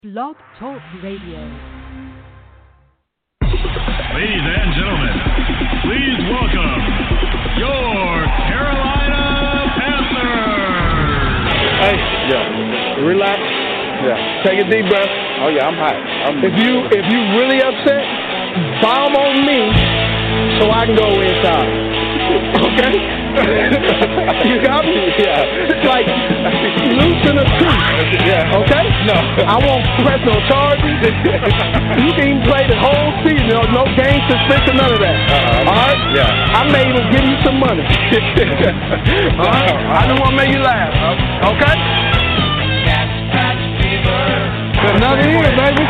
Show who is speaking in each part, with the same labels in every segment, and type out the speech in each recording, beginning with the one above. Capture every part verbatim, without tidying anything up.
Speaker 1: Blog Talk Radio.
Speaker 2: Ladies and gentlemen, please welcome your Carolina Panthers.
Speaker 3: Hey, yeah, relax. Yeah, take a deep breath. Oh yeah, I'm hot. I'm if you if you really upset, bomb on me so I can go inside. Okay? You got me? Yeah. It's like loosen a tooth. Yeah. Okay? No. I won't press no charges. You can even play the whole season. No, no game suspension, none of that. Uh-huh. All right? Yeah. I may even give you some money. All right? I just want to make you laugh. Okay? Another year, baby.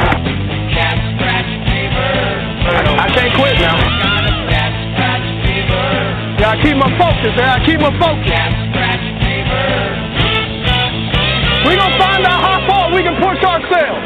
Speaker 3: I, I can't quit now. Yeah, I keep my focus, man. I keep my focus. We gonna find out how far we can push ourselves.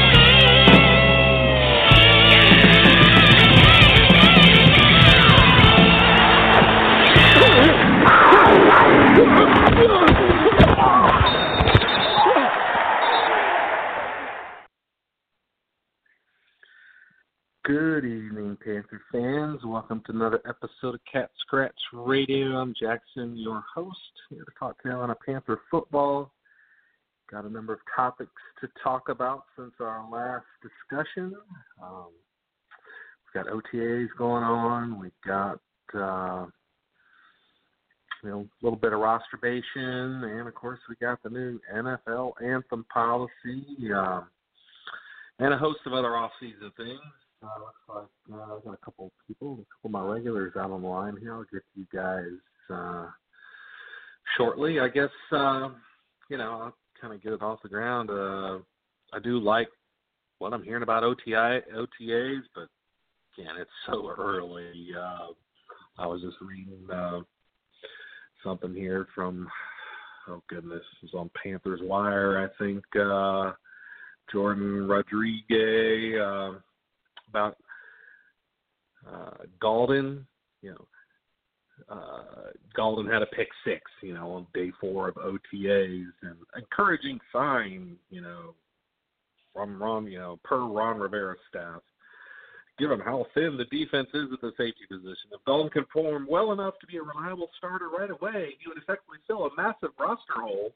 Speaker 4: Good evening, Panther fans. Welcome to another episode of Cat Scratch Radio. I'm Jackson, your host, here to talk Carolina Panther football. Got a number of topics to talk about since our last discussion. Um, we've got O T As going on. We've got uh, you know, a little bit of rosterbation, and of course we got the new N F L anthem policy, um, and a host of other off-season things. Uh, looks like uh, I've got a couple of people, a couple of my regulars out on the line here. I'll get to you guys uh, shortly. I guess, uh, you know, I'll kind of get it off the ground. Uh, I do like what I'm hearing about O T I, O T As, but, again, it's so early. Uh, I was just reading uh, something here from, oh, goodness, it was on Panthers Wire, I think, uh, Jordan Rodriguez, uh, about uh, Galden, you know, uh, Galden had a pick six, you know, on day four of O T As, and encouraging sign, you know, from Ron, you know, per Ron Rivera's staff, given how thin the defense is at the safety position. If Galden can perform well enough to be a reliable starter right away, he would effectively fill a massive roster hole.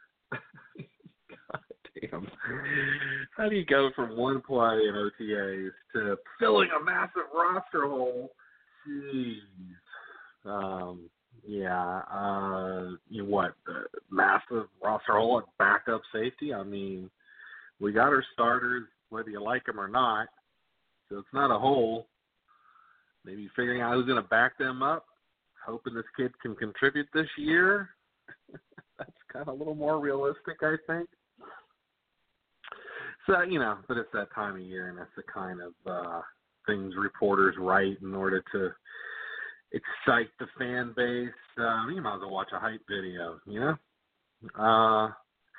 Speaker 4: Damn. How do you go from one play in O T As to filling a massive roster hole? Jeez. Um, yeah. Uh, you know what? Uh, massive roster hole at backup safety? I mean, we got our starters, whether you like them or not. So it's not a hole. Maybe figuring out who's going to back them up, hoping this kid can contribute this year. That's kind of a little more realistic, I think. So, you know, but it's that time of year, and that's the kind of uh, things reporters write in order to excite the fan base. Uh, you might as well watch a hype video, you know? Uh,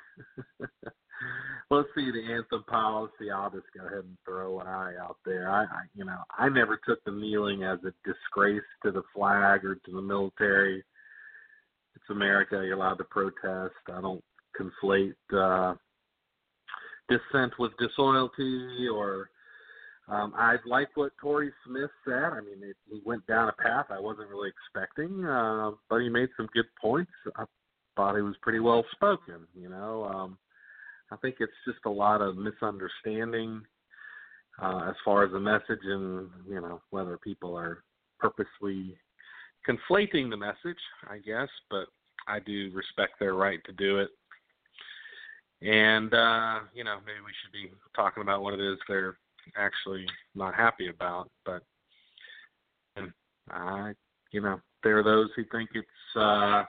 Speaker 4: let's see the anthem policy. I'll just go ahead and throw an eye out there. I, I, you know, I never took the kneeling as a disgrace to the flag or to the military. It's America. You're allowed to protest. I don't conflate uh, dissent with disloyalty, or um, I like what Torrey Smith said. I mean, it, he went down a path I wasn't really expecting, uh, but he made some good points. I thought he was pretty well spoken. You know, um, I think it's just a lot of misunderstanding uh, as far as the message, and you know whether people are purposely conflating the message, I guess. But I do respect their right to do it. And, uh, you know, maybe we should be talking about what it is they're actually not happy about. But, and I, you know, there are those who think it's, uh,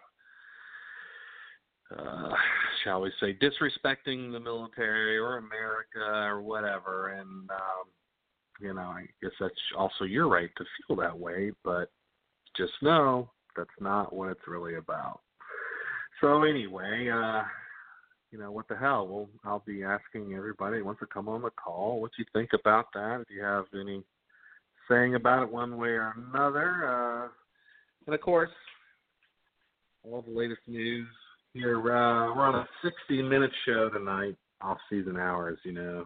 Speaker 4: uh, shall we say, disrespecting the military or America or whatever. And, um, you know, I guess that's also your right to feel that way. But just know that's not what it's really about. So anyway, uh, you know, what the hell? Well, I'll be asking everybody who wants to come on the call what you think about that, if you have any saying about it one way or another. Uh, and, of course, all the latest news here. Uh, we're on a sixty-minute show tonight. off-season hours, you know.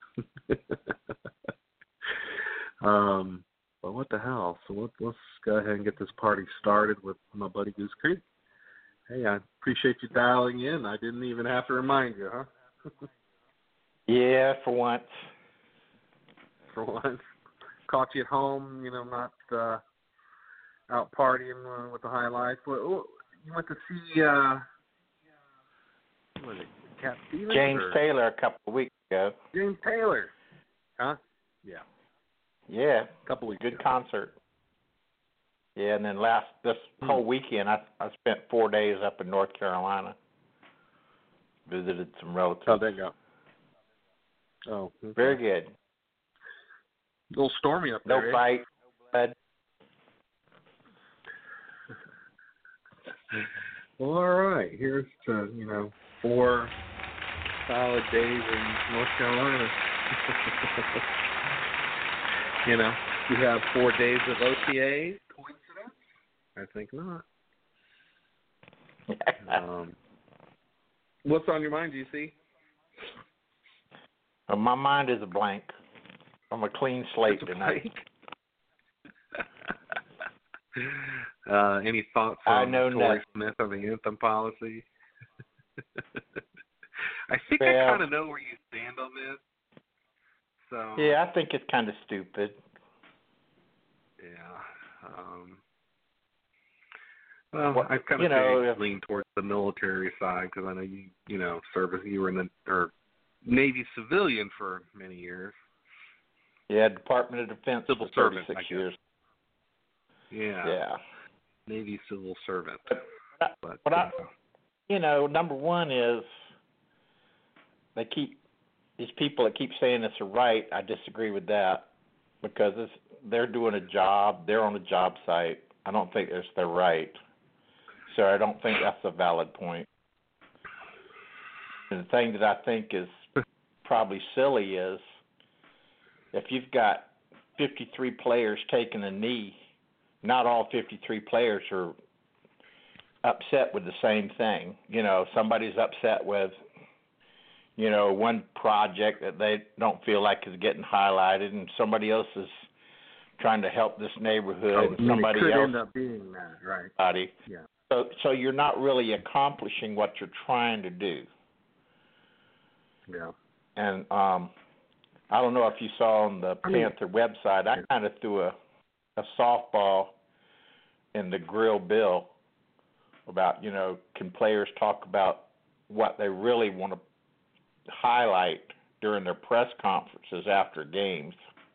Speaker 4: um, but what the hell? So let, let's go ahead and get this party started with my buddy Goose Creek. Hey, I appreciate you dialing in. I didn't even have to remind you, huh?
Speaker 5: Yeah, for once.
Speaker 4: For once. Caught you at home, you know, not uh, out partying uh, with the high life. Well, you went to see, uh, what was it, Cat Stevens?
Speaker 5: James
Speaker 4: or?
Speaker 5: Taylor a couple of weeks ago.
Speaker 4: James Taylor. Huh? Yeah.
Speaker 5: Yeah.
Speaker 4: A couple weeks
Speaker 5: Good
Speaker 4: ago.
Speaker 5: concert. Yeah, and then last, this
Speaker 4: Hmm.
Speaker 5: whole weekend, I I spent four days up in North Carolina. Visited some relatives.
Speaker 4: How'd that go? Oh, okay.
Speaker 5: Very good.
Speaker 4: A little stormy up
Speaker 5: No
Speaker 4: there.
Speaker 5: fight, no blood.
Speaker 4: Well, all right. Here's to, you know, four solid days in North Carolina. You know, we have four days of O T A. Coincidence? I think not. um, what's on your mind, G C?
Speaker 5: Well, my mind is a blank. I'm a clean slate
Speaker 4: It's a
Speaker 5: tonight.
Speaker 4: uh, any thoughts
Speaker 5: I
Speaker 4: on
Speaker 5: know
Speaker 4: Tory
Speaker 5: nothing.
Speaker 4: Smith on the anthem policy? I think
Speaker 5: Well,
Speaker 4: I kind of know where you stand on this. So
Speaker 5: Yeah, I think it's kind of stupid.
Speaker 4: yeah. Um, well,
Speaker 5: Well,
Speaker 4: I kind
Speaker 5: you
Speaker 4: of
Speaker 5: know, if-
Speaker 4: lean towards the military side because I know you, you know, service. You were in the or Navy civilian for many years.
Speaker 5: Yeah, Department of Defense
Speaker 4: Civil
Speaker 5: for
Speaker 4: servant,
Speaker 5: thirty-six
Speaker 4: I guess.
Speaker 5: years.
Speaker 4: Yeah.
Speaker 5: Yeah.
Speaker 4: Navy civil servant.
Speaker 5: But, I,
Speaker 4: But,
Speaker 5: but I,
Speaker 4: uh,
Speaker 5: you know, number one is they keep these people that keep saying it's a right. I disagree with that because it's, they're doing a job. They're on a job site. I don't think it's their right. So I don't think that's a valid point. And the thing that I think is probably silly is if you've got fifty-three players taking a knee, not all fifty-three players are upset with the same thing. You know, somebody's upset with, you know, one project that they don't feel like is getting highlighted, and somebody else is trying to help this neighborhood,
Speaker 4: oh,
Speaker 5: and
Speaker 4: I mean,
Speaker 5: somebody
Speaker 4: it could
Speaker 5: else.
Speaker 4: end up being that, right?
Speaker 5: Body.
Speaker 4: Yeah.
Speaker 5: So, so you're not really accomplishing what you're trying to do.
Speaker 4: Yeah.
Speaker 5: And um, I don't know if you saw on the
Speaker 4: I mean-
Speaker 5: Panther website, I kind of threw a, a softball in the grill bill about, you know, can players talk about what they really want to highlight during their press conferences after games.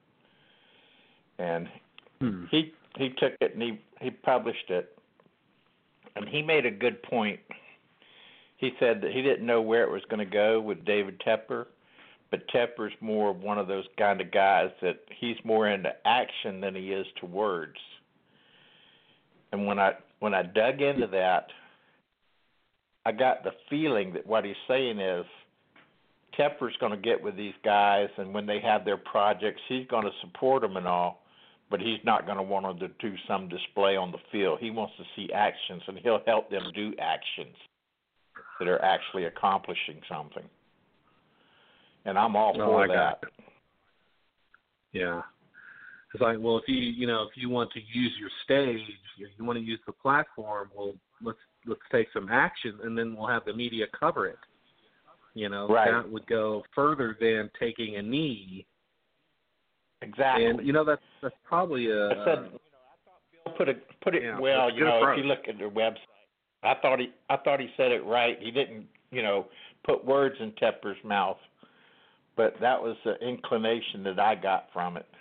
Speaker 5: And
Speaker 4: Hmm.
Speaker 5: he he took it and he, he published it. And he made a good point. He said that he didn't know where it was going to go with David Tepper, but Tepper's more of one of those kind of guys that he's more into action than he is to words. And when I when I dug into that, I got the feeling that what he's saying is Tepper's going to get with these guys, and when they have their projects, he's going to support them and all, but he's not going to want them to do some display on the field. He wants to see actions, and he'll help them do actions that are actually accomplishing something. And I'm all
Speaker 4: No,
Speaker 5: for
Speaker 4: I got
Speaker 5: that.
Speaker 4: it. Yeah. It's like, well, if you you know if you want to use your stage, you, you want to use the platform, well, let's let's take some action, and then we'll have the media cover it. You know,
Speaker 5: Right.
Speaker 4: that would go further than taking a knee.
Speaker 5: Exactly.
Speaker 4: And you know that's that's probably a.
Speaker 5: I said, you know, I thought Bill put it put it
Speaker 4: Yeah,
Speaker 5: well.
Speaker 4: it's a
Speaker 5: You
Speaker 4: good
Speaker 5: know,
Speaker 4: approach.
Speaker 5: if you look at their website, I thought he I thought he said it right. He didn't, you know, put words in Tepper's mouth, but that was the inclination that I got from it.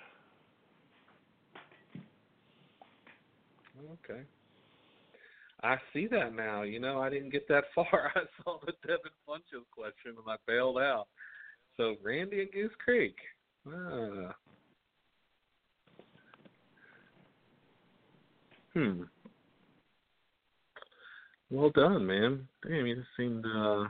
Speaker 4: Okay. I see that now. You know, I didn't get that far. I saw the Devin Funchess question and I bailed out. So Randy and Goose Creek. Ah. Hmm. Well done, man. Damn, you just seem to uh,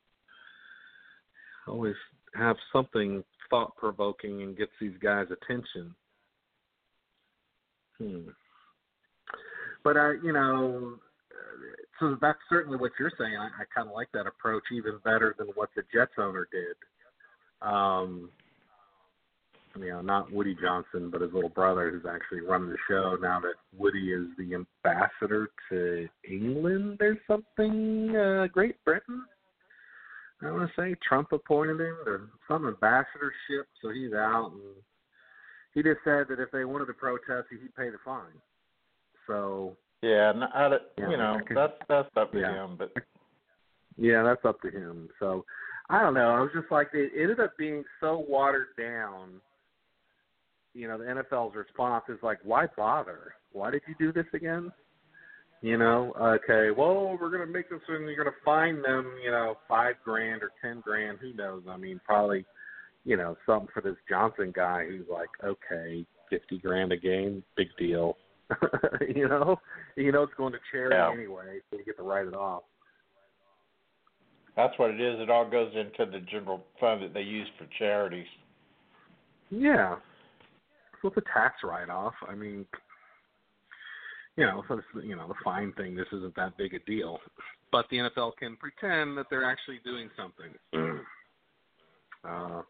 Speaker 4: always have something thought-provoking and gets these guys' attention. Hmm. But I, you know, so that's certainly what you're saying. I, I kind of like that approach even better than what the Jets owner did. Um, you know, not Woody Johnson, but his little brother, who's actually running the show now that Woody is the ambassador to England or something, uh, Great Britain. I want to say Trump appointed him or some ambassadorship, so he's out. And he just said that if they wanted to protest, he'd pay the fine. So
Speaker 5: yeah, no, I,
Speaker 4: yeah,
Speaker 5: you know,
Speaker 4: could,
Speaker 5: that's that's up to
Speaker 4: yeah.
Speaker 5: him. But
Speaker 4: yeah, that's up to him. So I don't know. I was just like, it ended up being so watered down. You know, the N F L's response is like, why bother? Why did you do this again? You know, okay, well, we're going to make this and you're going to fine them, you know, five grand or ten grand. Who knows? I mean, probably, you know, something for this Johnson guy who's like, okay, fifty grand a game, big deal. you know, you know, it's going to charity
Speaker 5: yeah.
Speaker 4: anyway, so you get to write it off.
Speaker 5: That's what it is. It all goes into the general fund that they use for charities.
Speaker 4: Yeah. So it's a tax write-off. I mean, you know, so this, you know, the fine thing, this isn't that big a deal. But the N F L can pretend that they're actually doing something. uh,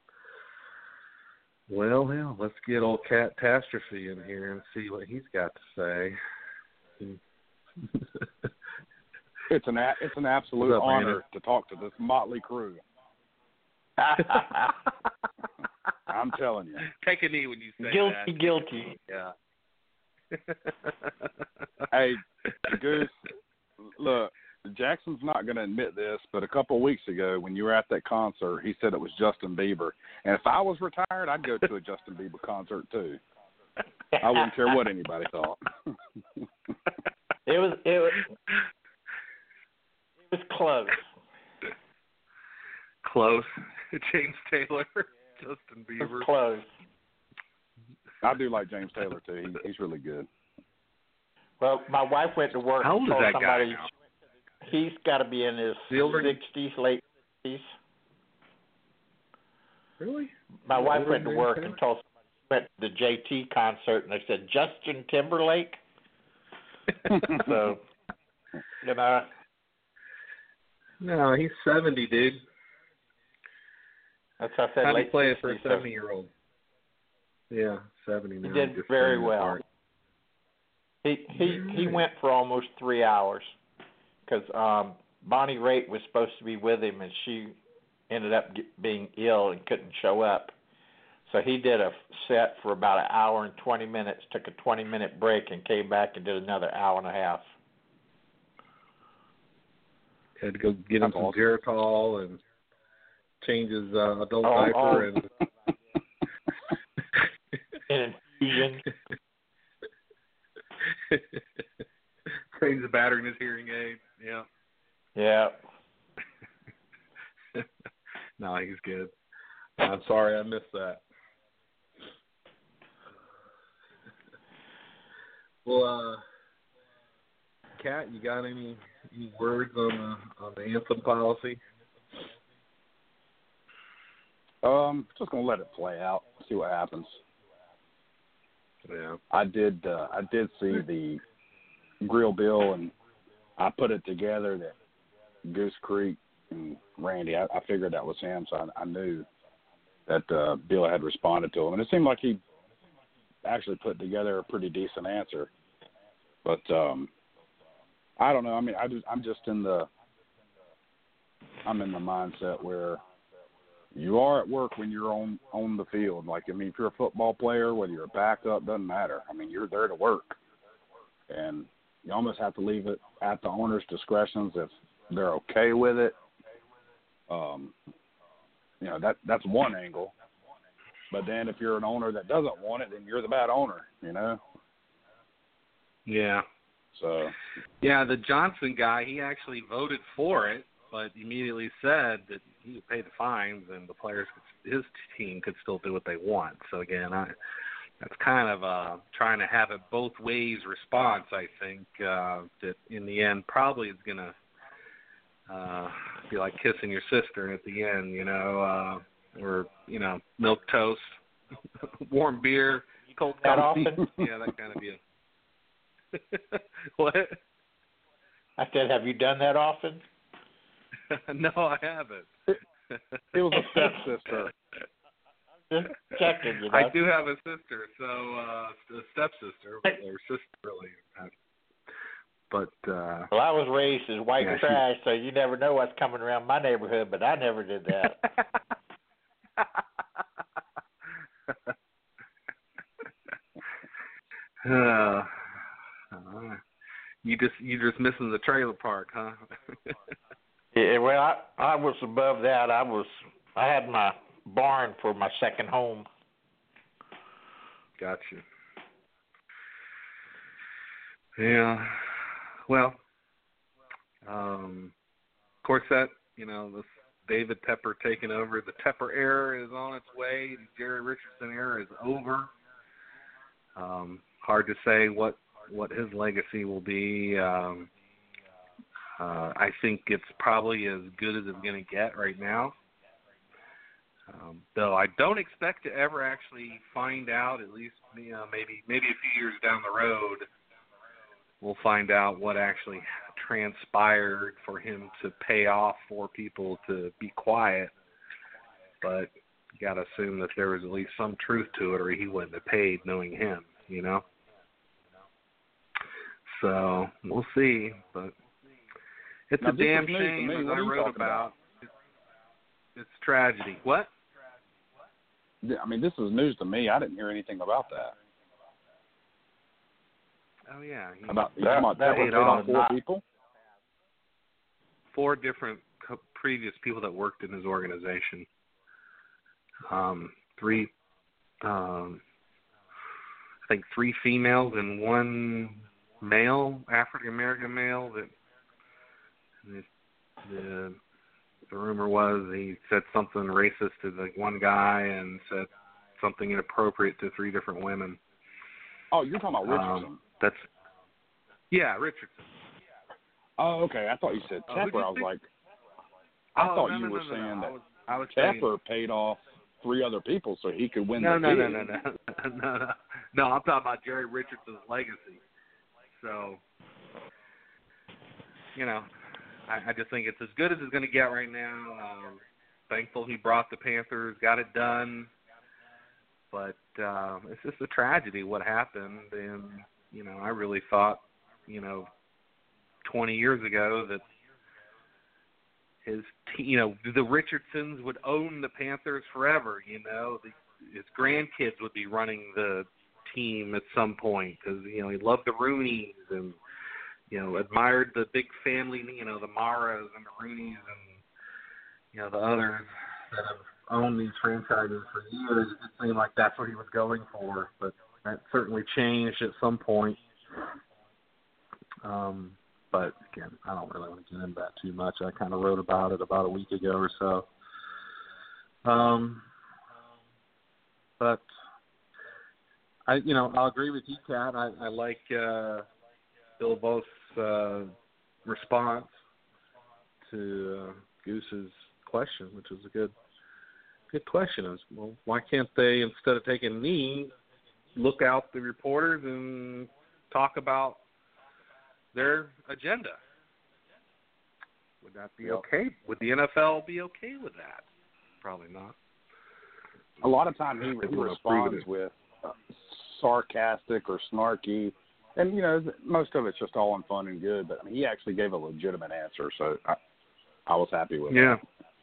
Speaker 4: well, yeah, let's get old Catastrophe in here and see what he's got to say.
Speaker 6: It's an a, it's an absolute
Speaker 4: up,
Speaker 6: honor
Speaker 4: Brandon?
Speaker 6: to talk to this motley crew. I'm telling you.
Speaker 4: Take a knee when you say
Speaker 5: guilty,
Speaker 4: that.
Speaker 5: Guilty,
Speaker 4: Yeah.
Speaker 6: Hey, Goose, look, Jackson's not going to admit this, but a couple of weeks ago when you were at that concert, he said it was Justin Bieber. And if I was retired, I'd go to a Justin Bieber concert too. I wouldn't care what anybody thought.
Speaker 5: It was it was it was close.
Speaker 4: Close. James Taylor, Justin
Speaker 5: It was
Speaker 4: Bieber.
Speaker 5: close.
Speaker 6: I do like James Taylor too. He, he's really good.
Speaker 5: Well, my wife went to work.
Speaker 4: How old
Speaker 5: and
Speaker 4: is
Speaker 5: told
Speaker 4: that guy
Speaker 5: somebody
Speaker 4: now?
Speaker 5: He's got to be in his
Speaker 4: Silver?
Speaker 5: sixties, late sixties.
Speaker 4: Really?
Speaker 5: My
Speaker 4: How
Speaker 5: wife
Speaker 4: old
Speaker 5: went
Speaker 4: is
Speaker 5: to
Speaker 4: James
Speaker 5: work
Speaker 4: Taylor?
Speaker 5: and told somebody she went to the J T concert, and they said Justin Timberlake. So, you know.
Speaker 4: No, he's seventy, dude.
Speaker 5: That's how I said.
Speaker 4: How do
Speaker 5: late
Speaker 4: you play it for a
Speaker 5: sixties, so
Speaker 4: seventy-year-old? Yeah, seventy now.
Speaker 5: He did
Speaker 4: just
Speaker 5: very
Speaker 4: falling
Speaker 5: well.
Speaker 4: apart.
Speaker 5: He he he went for almost three hours because um, Bonnie Raitt was supposed to be with him, and she ended up get, being ill and couldn't show up. So he did a set for about an hour and twenty minutes, took a twenty-minute break, and came back and did another hour and a half.
Speaker 4: Had to go get him some
Speaker 6: awesome.
Speaker 4: Geritol and change his uh, adult
Speaker 5: Oh,
Speaker 4: diaper
Speaker 5: oh.
Speaker 4: and
Speaker 5: An infusion.
Speaker 4: change the battery in his hearing aid. Yeah.
Speaker 5: Yeah.
Speaker 4: No, he's good. I'm sorry I missed that. Well, uh, Kat, you got any, any words on the on the anthem policy?
Speaker 6: Um, just gonna let it play out, see what happens.
Speaker 4: Yeah.
Speaker 6: I did uh, I did see the grill bill, and I put it together that Goose Creek and Randy. I, I figured that was him, so I, I knew that uh, Bill had responded to him, and it seemed like he actually put together a pretty decent answer. But um, I don't know. I mean, I just, I'm just in the I'm in the mindset where you are at work when you're on, on the field. Like, I mean, if you're a football player, whether you're a backup, doesn't matter. I mean, you're there to work. And you almost have to leave it at the owner's discretions if they're okay with it. Um, you know, that that's one angle. But then if you're an owner that doesn't want it, then you're the bad owner, you know?
Speaker 4: Yeah.
Speaker 6: So.
Speaker 4: Yeah, the Johnson guy, he actually voted for it, but immediately said that he would pay the fines and the players, could, his team could still do what they want. So, again, I, that's kind of uh, trying to have it both ways response, I think, uh, that in the end probably is going to uh, be like kissing your sister at the end, you know, uh, or, you know, milk toast, warm beer, cold
Speaker 5: That
Speaker 4: coffee.
Speaker 5: often?
Speaker 4: Yeah, that kind of deal. What?
Speaker 5: I said, have you done that often?
Speaker 4: No, I haven't.
Speaker 6: It was a stepsister.
Speaker 5: Just checking, you know.
Speaker 4: I do have a sister, so uh, a stepsister or sister, really. But uh,
Speaker 5: well, I was raised as white
Speaker 4: yeah,
Speaker 5: trash, so you never know what's coming around my neighborhood. But I never did that.
Speaker 4: uh, you just you just missing the trailer park, huh?
Speaker 5: Yeah, well, I, I was above that. I was I had my barn for my second home.
Speaker 4: Gotcha. Yeah. Well, um, of course that you know this David Tepper taking over. The Tepper era is on its way. The Jerry Richardson era is over. Um, hard to say what what his legacy will be. Um, uh, I think it's probably as good as it's going to get right now. Um, though I don't expect to ever actually find out. At least, you know, maybe maybe a few years down the road, we'll find out what actually transpired for him to pay off for people to be quiet. But you got to assume that there was at least some truth to it, or he wouldn't have paid, knowing him, you know. So we'll see, but it's
Speaker 6: now,
Speaker 4: a damn
Speaker 6: shame,
Speaker 4: as
Speaker 6: what
Speaker 4: I wrote about.
Speaker 6: about.
Speaker 4: It's, it's tragedy. What?
Speaker 6: I mean, this is news to me. I didn't hear anything about that.
Speaker 4: Oh yeah, he,
Speaker 6: about
Speaker 5: that,
Speaker 6: about
Speaker 5: that
Speaker 6: paid
Speaker 5: was
Speaker 6: off four
Speaker 5: not,
Speaker 6: people.
Speaker 4: Four different co- previous people that worked in his organization. Um, three, um, I think three females and one male, African American male. That the, the the rumor was he said something racist to the one guy and said something inappropriate to three different women.
Speaker 6: Oh, you're talking about Richardson.
Speaker 4: Um, that's yeah, Richardson.
Speaker 6: Oh, okay. I thought you said
Speaker 4: Oh,
Speaker 6: Tepper.
Speaker 4: you
Speaker 6: I was
Speaker 4: think?
Speaker 6: like, I
Speaker 4: oh,
Speaker 6: thought
Speaker 4: no,
Speaker 6: you
Speaker 4: no,
Speaker 6: were
Speaker 4: no, no,
Speaker 6: saying
Speaker 4: no.
Speaker 6: that
Speaker 4: I was, I was
Speaker 6: Tepper
Speaker 4: saying,
Speaker 6: paid off three other people so he could win
Speaker 4: no,
Speaker 6: the
Speaker 4: no, no,
Speaker 6: gig.
Speaker 4: no, no, no, no, no. No, I'm talking about Jerry Richardson's legacy. So, you know, I, I just think it's as good as it's going to get right now. Um, thankful he brought the Panthers, got it done. But um, it's just a tragedy what happened. And, you know, I really thought, you know, twenty years ago that his, te- you know, the Richardsons would own the Panthers forever, you know. The, his grandkids would be running the team at some point because, you know, he loved the Rooneys and, you know, admired the big family, you know, the Maras and the Rooneys and, you know, the others that have owned these franchises for years. It just seemed like that's what he was going for, but that certainly changed at some point. Um, but, again, I don't really want to get into that too much. I kind of wrote about it about a week ago or so. Um, but, I, you know, I'll agree with you, Kat. I, I like uh, Bill Both's uh, response to uh, Goose's question, which was a good good question. Is, well, why can't they, instead of taking a knee, look out the reporters and talk about their agenda? Would that be okay? Would the N F L be okay with that? Probably not.
Speaker 6: A lot of times he, he responds with uh, sarcastic or snarky, and you know most of it's just all in fun and good. But I mean, he actually gave a legitimate answer, so I, I was happy with
Speaker 4: yeah.
Speaker 6: it.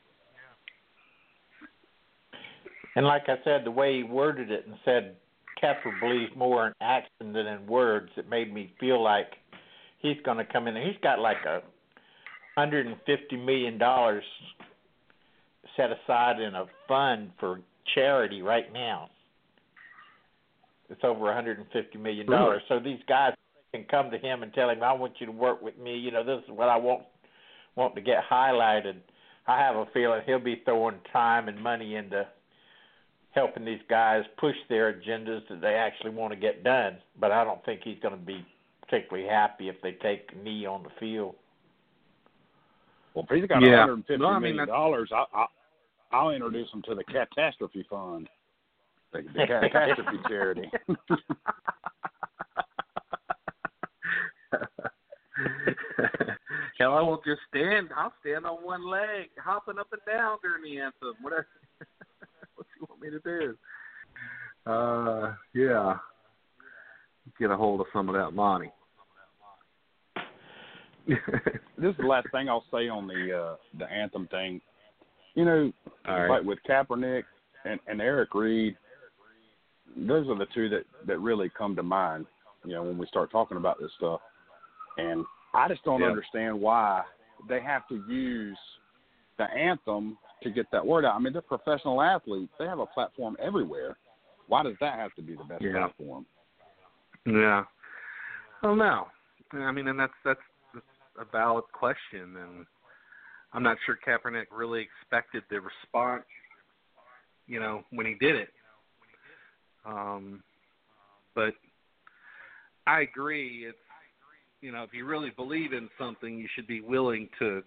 Speaker 5: And like I said, the way he worded it and said Tepper believes more in action than in words, it made me feel like he's going to come in. He's got like a one hundred fifty million dollars set aside in a fund for charity right now. It's over one hundred fifty million dollars. So these guys can come to him and tell him, I want you to work with me. You know, this is what I want want to get highlighted. I have a feeling he'll be throwing time and money into helping these guys push their agendas that they actually want to get done. But I don't think he's going to be particularly happy if they take a knee on the field.
Speaker 6: Well, if he's got
Speaker 4: yeah.
Speaker 6: one hundred fifty
Speaker 4: no, I mean,
Speaker 6: million dollars, I, I, I'll introduce him to the Catastrophe Fund, the, the Catastrophe Charity.
Speaker 4: Hell, I will just stand. I'll stand on one leg, hopping up and down during the anthem. Whatever. What you want me to do? Uh, yeah. Get a hold of some of that money.
Speaker 6: This is the last thing I'll say on the uh, the anthem thing. You know,
Speaker 4: All right.
Speaker 6: like with Kaepernick and, and Eric Reed, those are the two that, that really come to mind, you know, when we start talking about this stuff. And I just don't
Speaker 4: yeah.
Speaker 6: understand why they have to use the anthem to get that word out. I mean, they're professional athletes. They have a platform everywhere. Why does that have to be the best
Speaker 4: yeah.
Speaker 6: platform?
Speaker 4: Yeah. Well, no. I mean, and that's that's a valid question, and I'm not sure Kaepernick really expected the response, you know, when he did it. Um, but I agree. It's, you know, if you really believe in something, you should be willing to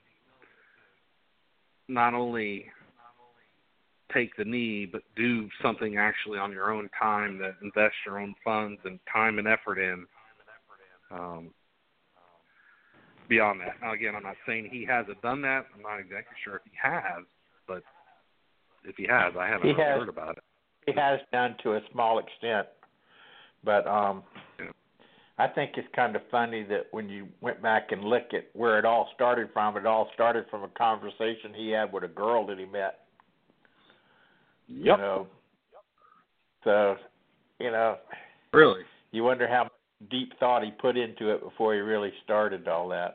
Speaker 4: not only take the knee, but do something actually on your own time, that invest your own funds and time and effort in. Um, beyond that. Now, again, I'm not saying he hasn't done that. I'm not exactly sure if he has, but if he has, I haven't
Speaker 5: he
Speaker 4: really
Speaker 5: has,
Speaker 4: heard about it.
Speaker 5: He has done to a small extent, but um,
Speaker 4: yeah.
Speaker 5: I think it's kind of funny that when you went back and look at where it all started from, it all started from a conversation he had with a girl that he met.
Speaker 6: Yep.
Speaker 5: You know, so, you know,
Speaker 4: really,
Speaker 5: you wonder how deep thought he put into it before he really started all that.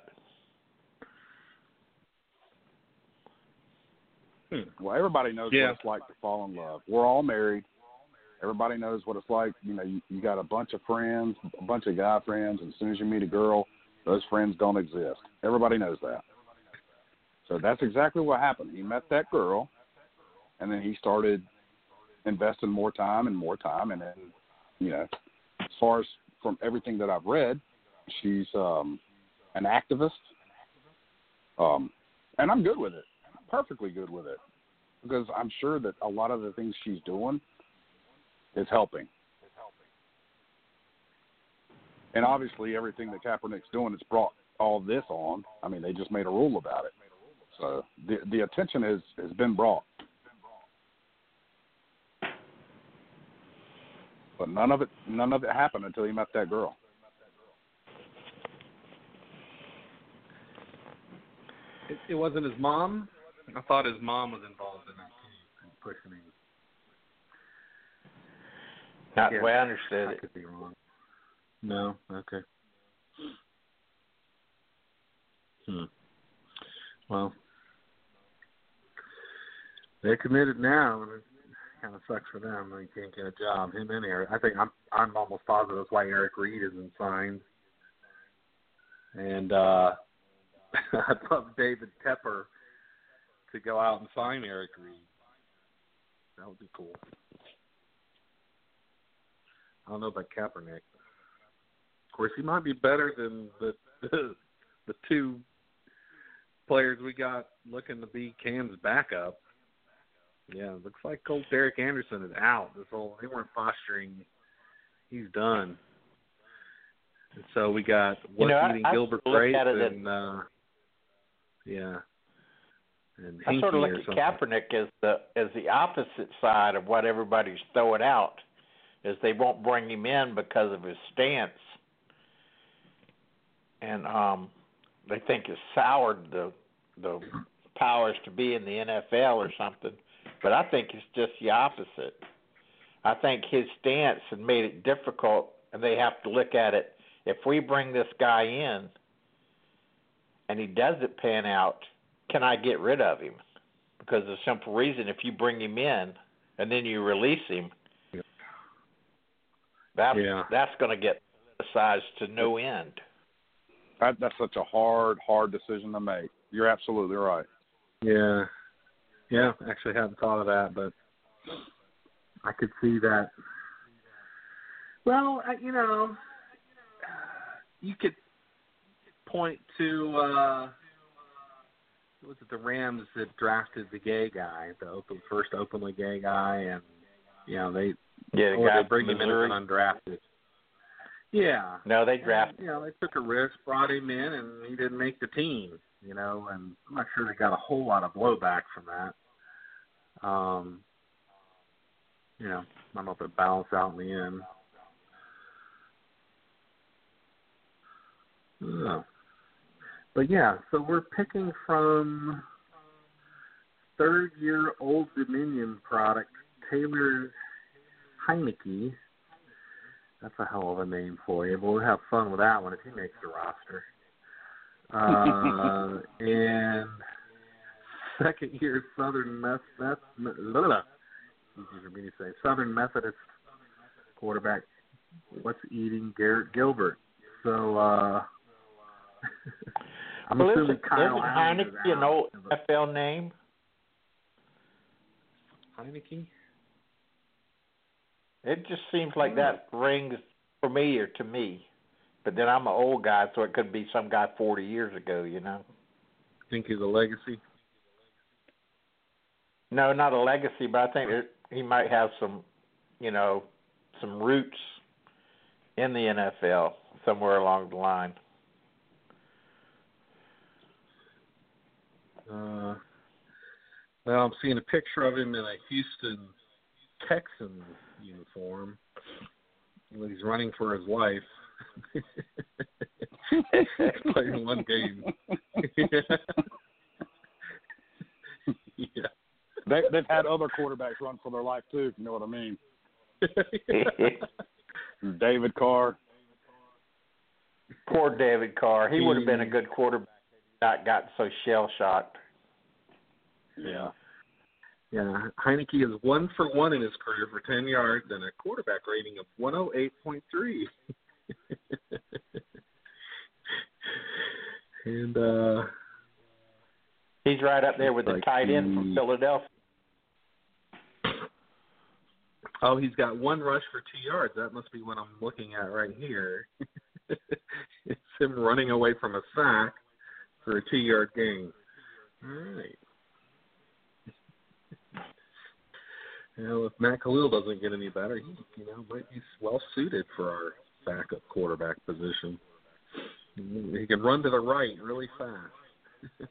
Speaker 6: Hmm. Well, everybody knows
Speaker 4: yeah.
Speaker 6: what it's like to fall in love. We're all married. Everybody knows what it's like. You know, you, you got a bunch of friends, a bunch of guy friends, and as soon as you meet a girl, those friends don't exist. Everybody knows that. So that's exactly what happened. He met that girl, and then he started investing more time and more time. And then, you know, as far as from everything that I've read, she's um, an activist, um, and I'm good with it. Perfectly good with it, because I'm sure that a lot of the things she's doing is helping. And obviously everything that Kaepernick's doing has brought all this on. I mean, they just made a rule about it. So the the attention has, has been brought. But none of it none of it happened until he met that girl.
Speaker 4: It, it wasn't his mom? I thought his mom was involved in that too, pushing him.
Speaker 5: Not
Speaker 4: yeah,
Speaker 5: the way I understood
Speaker 4: I
Speaker 5: it.
Speaker 4: could be wrong. No? Okay. Hmm. Well, they're committed now, and it kind of sucks for them. They can't get a job. Him and Eric. I think I'm I'm almost positive that's why Eric Reed isn't signed. And uh, I'd love David Tepper to go out and sign Eric Reed. That would be cool. I don't know about Kaepernick. Of course, he might be better than the the, the two players we got looking to be Cam's backup. Yeah, it looks like old Derek Anderson is out. This whole they weren't posturing. He's done. And so we got what
Speaker 5: you know,
Speaker 4: eating
Speaker 5: I, I
Speaker 4: Gilbert
Speaker 5: sort of
Speaker 4: Grape
Speaker 5: look at it
Speaker 4: and uh, yeah. And
Speaker 5: I sort of look
Speaker 4: or
Speaker 5: at
Speaker 4: something.
Speaker 5: Kaepernick as the as the opposite side of what everybody's throwing out, is they won't bring him in because of his stance, and um, they think it's soured the the powers to be in the N F L or something. But I think it's just the opposite. I think his stance had made it difficult, and they have to look at it. If we bring this guy in, and he doesn't pan out, can I get rid of him? Because the simple reason, if you bring him in and then you release him,
Speaker 4: yeah.
Speaker 5: that's,
Speaker 4: yeah.
Speaker 5: that's going to get politicized to no end.
Speaker 6: That, that's such a hard, hard decision to make. You're absolutely right.
Speaker 4: Yeah. Yeah, actually hadn't thought of that, but I could see that. Well, you know, you could point to, uh, was it the Rams that drafted the gay guy, the open, first openly gay guy, and, you know, they,
Speaker 5: yeah, the
Speaker 4: or
Speaker 5: guy
Speaker 4: they bring
Speaker 5: from
Speaker 4: him in as
Speaker 5: Missouri.
Speaker 4: an undrafted. Yeah.
Speaker 5: No, they drafted.
Speaker 4: You know, they took a risk, brought him in, and he didn't make the team. You know, and I'm not sure they got a whole lot of blowback from that. Um, you know, I don't know if it balanced out in the end. No. But yeah, so we're picking from third year Old Dominion product, Taylor Heinicke. That's a hell of a name for you, but we'll have fun with that one if he makes the roster. Uh, and second year Southern Meth, Meth, Meth, easy for me to say, Southern Methodist quarterback, what's eating Garrett Gilbert. So, uh, I'm
Speaker 5: well,
Speaker 4: assuming
Speaker 5: isn't,
Speaker 4: Kyle
Speaker 5: isn't
Speaker 4: Allen is
Speaker 5: Heinicke an
Speaker 4: out.
Speaker 5: old N F L name?
Speaker 4: Heinicke?
Speaker 5: It just seems like that rings familiar to me. But then I'm an old guy, so it could be some guy forty years ago, you know.
Speaker 4: Think he's a legacy?
Speaker 5: No, not a legacy, but I think it, he might have some, you know, some roots in the N F L somewhere along the line.
Speaker 4: Uh, well, I'm seeing a picture of him in a Houston Texans uniform. He's running for his life. He's playing one game. Yeah.
Speaker 6: They, they've had other quarterbacks run for their life, too, if you know what I mean. David Carr.
Speaker 5: Poor David Carr. He would have been a good quarterback if he not got so shell-shocked.
Speaker 4: Yeah. Yeah, Heinicke is one for one in his career for ten yards and a quarterback rating of one oh eight point three. and uh,
Speaker 5: he's right up there with
Speaker 4: like
Speaker 5: the tight end
Speaker 4: the,
Speaker 5: from Philadelphia.
Speaker 4: Oh, he's got one rush for two yards. That must be what I'm looking at right here. It's him running away from a sack for a two-yard gain. All right. Well, if Matt Khalil doesn't get any better, he, you know, might be well suited for our backup quarterback position. He can run to the right really fast.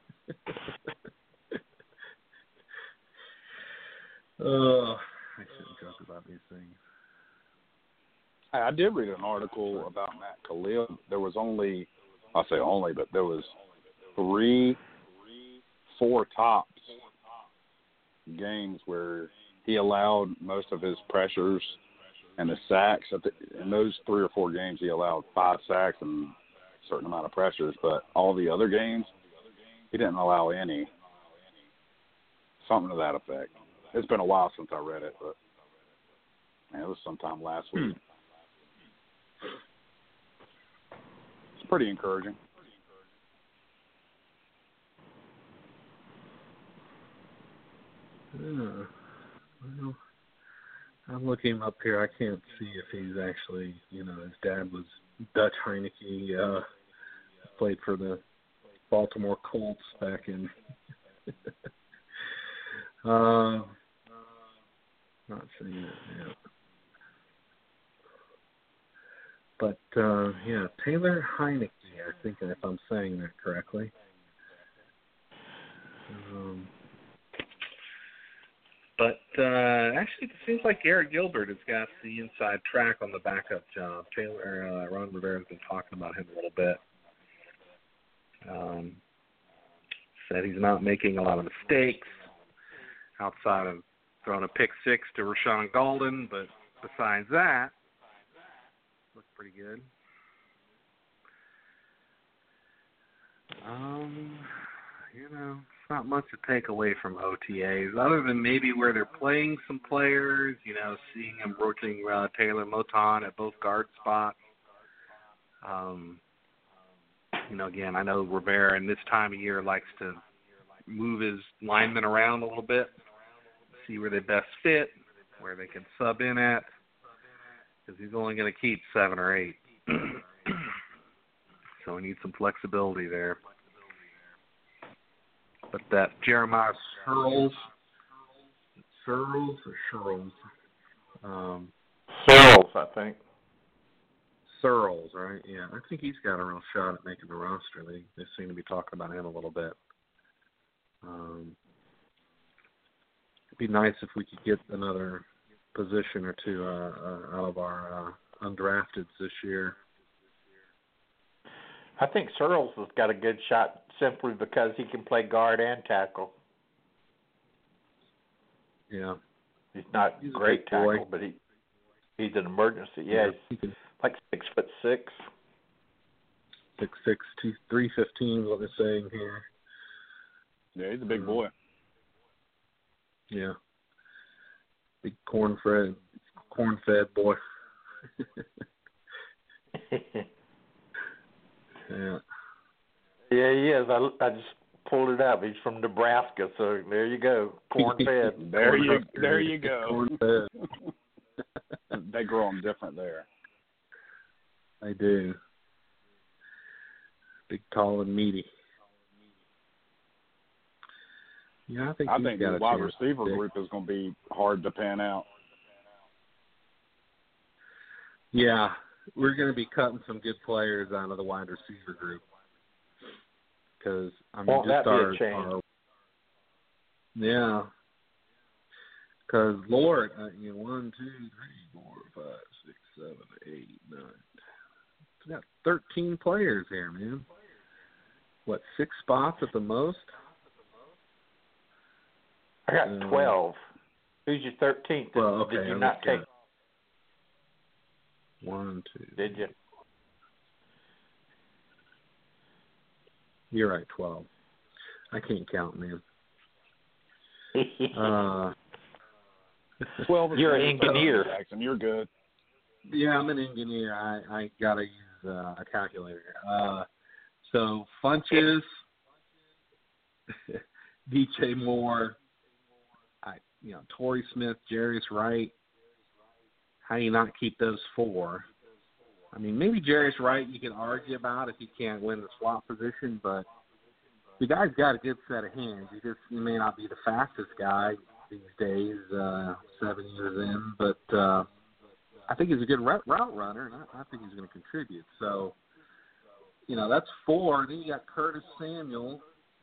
Speaker 4: Oh, I shouldn't joke about these things.
Speaker 6: I did read an article about Matt Khalil. There was only, I'll say only, but there was three, four tops games where he allowed most of his pressures and the sacks. In those three or four games, he allowed five sacks and a certain amount of pressures. But all the other games, he didn't allow any. Something to that effect. It's been a while since I read it, but man, it was sometime last week. Hmm. It's pretty encouraging.
Speaker 4: Yeah. Well, I'm looking up here. I can't see if he's actually, you know, his dad was Dutch Heinicke, uh, played for the Baltimore Colts back in. uh, not seeing it yet. But, uh, yeah, Taylor Heinicke, I think, if I'm saying that correctly. Um, But uh, actually, it seems like Garrett Gilbert has got the inside track on the backup job. Taylor, uh, Ron Rivera's been talking about him a little bit. Um, said he's not making a lot of mistakes outside of throwing a pick six to Rashawn Golden, but besides that, looks pretty good. Um, you know. Not much to take away from O T As, other than maybe where they're playing some players, you know, seeing them rotating uh, Taylor Moton at both guard spots. Um, you know, again, I know Rivera in this time of year likes to move his linemen around a little bit, see where they best fit, where they can sub in at, because he's only going to keep seven or eight. So we need some flexibility there. But that Jeremiah Searles, Searles or Searles? Um,
Speaker 5: Searles, I think.
Speaker 4: Searles, right? Yeah, I think he's got a real shot at making the roster. They they seem to be talking about him a little bit. Um, it'd be nice if we could get another position or two uh, uh, out of our uh, undrafteds this year.
Speaker 5: I think Searles has got a good shot simply because he can play guard and tackle.
Speaker 4: Yeah.
Speaker 5: He's not
Speaker 4: He's a
Speaker 5: great
Speaker 4: big boy.
Speaker 5: tackle, but he he's an emergency. Yeah,
Speaker 4: Yeah,
Speaker 5: he's
Speaker 4: he can
Speaker 5: like six foot six.
Speaker 4: six six, two three fifteen is what they're saying here.
Speaker 6: Yeah, he's a big boy.
Speaker 4: Yeah. Big corn fed corn fed boy. Yeah.
Speaker 5: Yeah, he is. I, I just pulled it up. He's from Nebraska, so there you go, corn fed.
Speaker 6: there you
Speaker 4: Corn
Speaker 6: there you go.
Speaker 4: Corn fed.
Speaker 6: They grow them different there.
Speaker 4: They do. Big, tall, and meaty. Yeah, I think
Speaker 6: I
Speaker 4: he's
Speaker 6: think
Speaker 4: got
Speaker 6: the
Speaker 4: a
Speaker 6: wide
Speaker 4: chance
Speaker 6: receiver
Speaker 4: to
Speaker 6: group is going to be hard to pan out.
Speaker 4: Yeah, we're going to be cutting some good players out of the wide receiver group. Because, I mean,
Speaker 5: Won't
Speaker 4: just
Speaker 5: that be a
Speaker 4: our,
Speaker 5: change?
Speaker 4: our yeah. Because Lord, uh, you know, one, two, three, four, five, six, seven, eight, nine. We got thirteen players here, man. What, six spots at the most?
Speaker 5: I got
Speaker 4: Uh,
Speaker 5: twelve. Who's your thirteenth? Did,
Speaker 4: Well, okay,
Speaker 5: did you
Speaker 4: let's
Speaker 5: not
Speaker 4: go.
Speaker 5: take?
Speaker 4: One, two.
Speaker 5: Did you?
Speaker 4: You're right, twelve. I can't count, man. Uh,
Speaker 6: Twelve. is
Speaker 5: You're an
Speaker 6: good.
Speaker 5: engineer.
Speaker 6: Jackson. You're good.
Speaker 4: yeah, I'm an engineer. I, I got to use uh, a calculator. Uh, so, Funches, D J Moore, I, you know, Torrey Smith, Jarius Wright. How do you not keep those four? I mean, maybe Jarius Wright you can argue about if he can't win the slot position, but the guy's got a good set of hands. He just he may not be the fastest guy these days, uh, seven years in, but uh, I think he's a good route runner, and I, I think he's going to contribute. So, you know, that's four. Then you got Curtis Samuel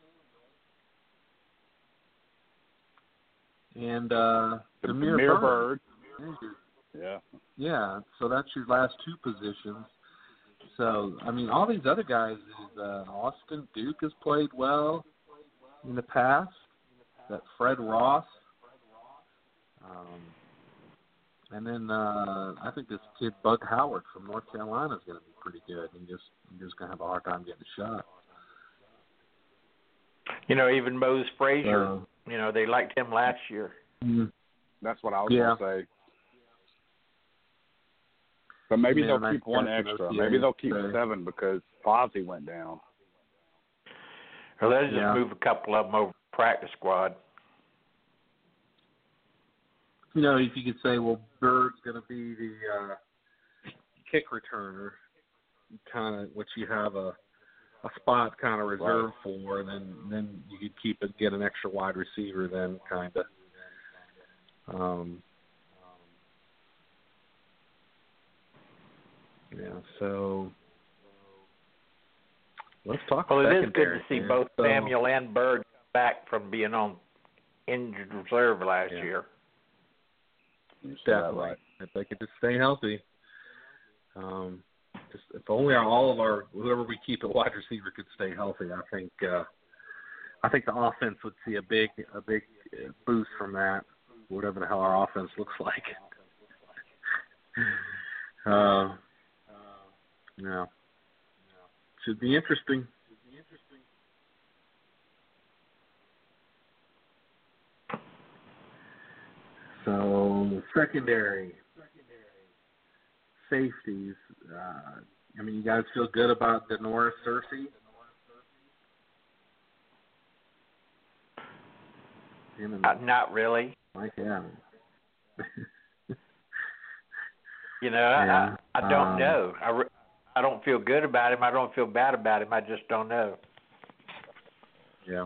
Speaker 4: and uh, Demir
Speaker 6: Demir
Speaker 4: Bird.
Speaker 6: Bird. Yeah.
Speaker 4: Yeah, so that's your last two positions. So, I mean, all these other guys, is, uh, Austin Duke has played well in the past. That Fred Ross. Um, and then uh, I think this kid Bug Howard from North Carolina is going to be pretty good. He just he's just going to have a hard time getting a shot.
Speaker 5: You know, even Mose Frazier.
Speaker 4: Uh,
Speaker 5: you know, they liked him last year.
Speaker 6: That's what I was
Speaker 4: Yeah.
Speaker 6: going to say. But maybe
Speaker 4: Yeah,
Speaker 6: they'll
Speaker 4: nice
Speaker 6: keep one
Speaker 4: catch,
Speaker 6: extra.
Speaker 4: O T A,
Speaker 6: Maybe they'll keep
Speaker 4: so.
Speaker 6: seven because Fozzie went down.
Speaker 5: Or they'll just
Speaker 4: Yeah.
Speaker 5: move a couple of them over to the practice squad.
Speaker 4: You know, if you could say, well, Bird's going to be the uh, kick returner, kind of, which you have a a spot kind of reserved for, then then you could keep it, get an extra wide receiver, then kind of. Um, yeah, so let's talk.
Speaker 5: Well, it is good
Speaker 4: secondary,
Speaker 5: to see
Speaker 4: man.
Speaker 5: both
Speaker 4: So,
Speaker 5: Samuel and Bird come back from being on injured reserve last
Speaker 4: Yeah.
Speaker 5: year.
Speaker 6: You said that
Speaker 4: Definitely,
Speaker 6: right.
Speaker 4: if they could just stay healthy. Um, just if only our, all of our whoever we keep at wide receiver could stay healthy, I think uh, I think the offense would see a big a big boost from that. Whatever the hell our offense looks like. uh, yeah, should be interesting. So secondary. Safeties. Uh, I mean, you guys feel good about Denora Searcy? Him and
Speaker 5: Uh, not really.
Speaker 4: Mike Adams.
Speaker 5: You know,
Speaker 4: Yeah,
Speaker 5: I, I don't
Speaker 4: um,
Speaker 5: know. I, re- I don't feel good about him. I don't feel bad about him. I just don't know.
Speaker 4: Yeah.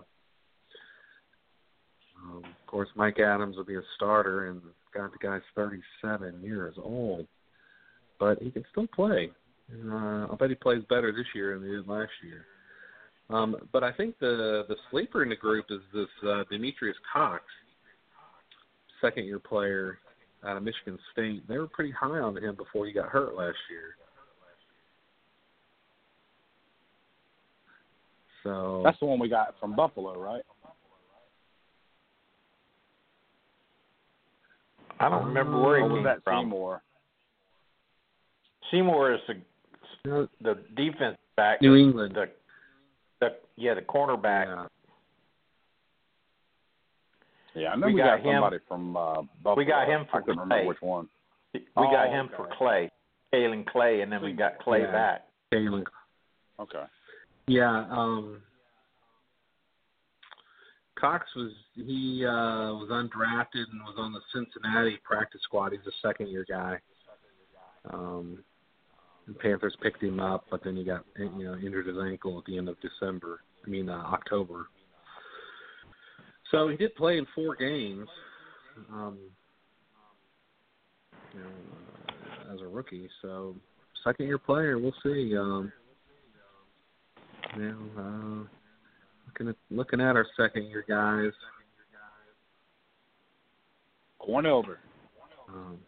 Speaker 4: Um, of course, Mike Adams will be a starter, and God, the guy's thirty-seven years old, but he can still play. Uh, I bet he plays better this year than he did last year. Um, but I think the the sleeper in the group is this uh, Demetrius Cox, second-year player out of Michigan State. They were pretty high on him before he got hurt last year. So
Speaker 6: that's the one we got from Buffalo, right?
Speaker 5: I don't remember where he
Speaker 6: or was
Speaker 5: came
Speaker 6: that
Speaker 5: from.
Speaker 6: Seymour?
Speaker 5: Seymour is the the defense back.
Speaker 4: New England.
Speaker 5: The, the yeah, the cornerback.
Speaker 4: Yeah.
Speaker 6: Yeah, I know
Speaker 5: we,
Speaker 6: we
Speaker 5: got,
Speaker 6: got,
Speaker 5: him,
Speaker 6: somebody from uh, Buffalo.
Speaker 5: We got him for
Speaker 6: I couldn't
Speaker 5: Clay.
Speaker 6: remember which one.
Speaker 5: We
Speaker 6: oh,
Speaker 5: got him
Speaker 6: okay.
Speaker 5: for Clay, Kalen Clay, and then we got Clay
Speaker 4: yeah.
Speaker 5: back.
Speaker 4: Kalen.
Speaker 6: Okay.
Speaker 4: Yeah. Um, Cox was he uh, was undrafted and was on the Cincinnati practice squad. He's a second-year guy. Um, the Panthers picked him up, but then he got you know injured his ankle at the end of December. I mean uh, October. So he did play in four games, um, you know, uh, as a rookie. So second-year player, we'll see. Um, you know, uh, looking at looking at our second-year guys.
Speaker 6: Corn Elder.
Speaker 4: Um,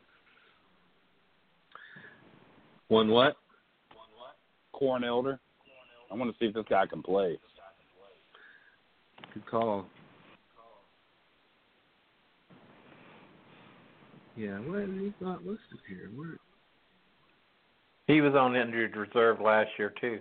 Speaker 4: one what?
Speaker 6: Corn Elder. I want to see if this guy can play.
Speaker 4: Good call. Yeah, well, he's not listed here. Where?
Speaker 5: He was on injured reserve last year too.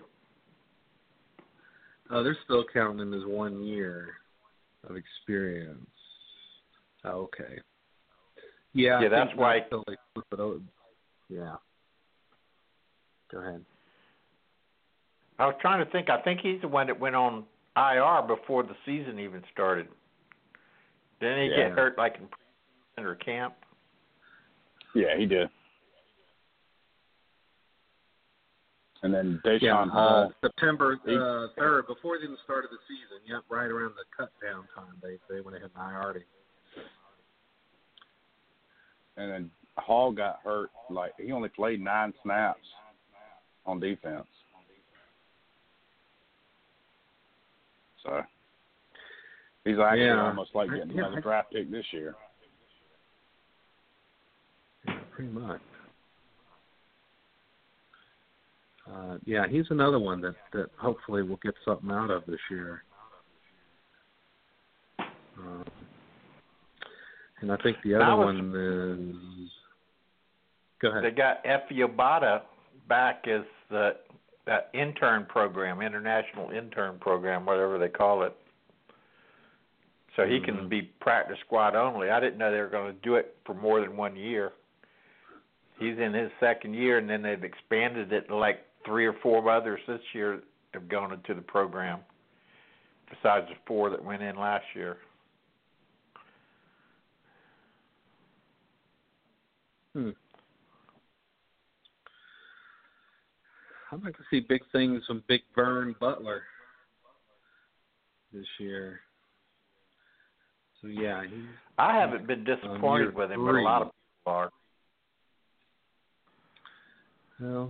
Speaker 4: Oh, they're still counting him as one year of experience. Oh, okay. Yeah,
Speaker 5: Yeah,
Speaker 4: I
Speaker 5: that's
Speaker 4: think
Speaker 5: why-
Speaker 4: until they flip it over. Yeah. Go ahead.
Speaker 5: I was trying to think. I think he's the one that went on I R before the season even started. Didn't he
Speaker 6: Yeah.
Speaker 5: get hurt like in preseason or camp?
Speaker 6: Yeah, he did. And then Deshaun
Speaker 4: Yeah,
Speaker 6: Hall.
Speaker 4: uh, September
Speaker 6: he-
Speaker 4: uh, third, before the even start of the season. Yep, right around the cut down time, they they went ahead and I R'd him.
Speaker 6: And then Hall got hurt. Like he only played nine snaps on defense. So he's actually
Speaker 4: Yeah.
Speaker 6: almost like getting
Speaker 4: Yeah,
Speaker 6: another
Speaker 4: I-
Speaker 6: draft pick this year.
Speaker 4: Yeah, pretty much. Uh, yeah, he's another one that, that hopefully we'll get something out of this year. Um, and I think the other
Speaker 5: Now
Speaker 4: one is. Go ahead.
Speaker 5: They got Efe Obada back as the that intern program, international intern program, whatever they call it. So he can
Speaker 4: Mhm.
Speaker 5: be practice squad only. I didn't know they were going to do it for more than one year. He's in his second year, and then they've expanded it to like three or four others this year have gone into the program, besides the four that went in last year.
Speaker 4: Hmm. I'd like to see big things from Big Vern Butler this year. So yeah, he's.
Speaker 5: I haven't been disappointed
Speaker 4: Um,
Speaker 5: with him, but a lot of people are.
Speaker 4: Well,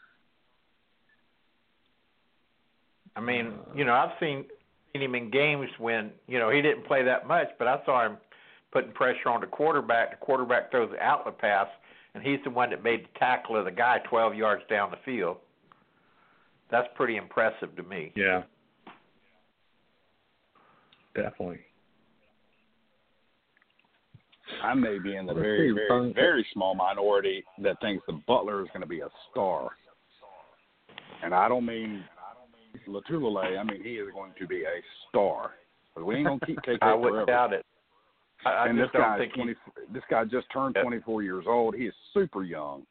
Speaker 5: I mean, you know, I've seen seen him in games when, you know, he didn't play that much, but I saw him putting pressure on the quarterback. The quarterback throws the outlet pass, and he's the one that made the tackle of the guy twelve yards down the field. That's pretty impressive to me.
Speaker 4: yeah, definitely.
Speaker 6: I may be in the
Speaker 4: Let's
Speaker 6: very,
Speaker 4: see,
Speaker 6: very,
Speaker 4: fun-
Speaker 6: very small minority that thinks the Butler is going to be a star. And I don't mean Latulele. I mean he is going to be a star. But we ain't going to keep K K
Speaker 5: I wouldn't
Speaker 6: forever.
Speaker 5: doubt it. I, I
Speaker 6: and
Speaker 5: just
Speaker 6: this
Speaker 5: don't
Speaker 6: guy,
Speaker 5: think
Speaker 6: twenty.
Speaker 5: he,
Speaker 6: This guy just turned
Speaker 5: Yep.
Speaker 6: twenty-four years old. He is super young.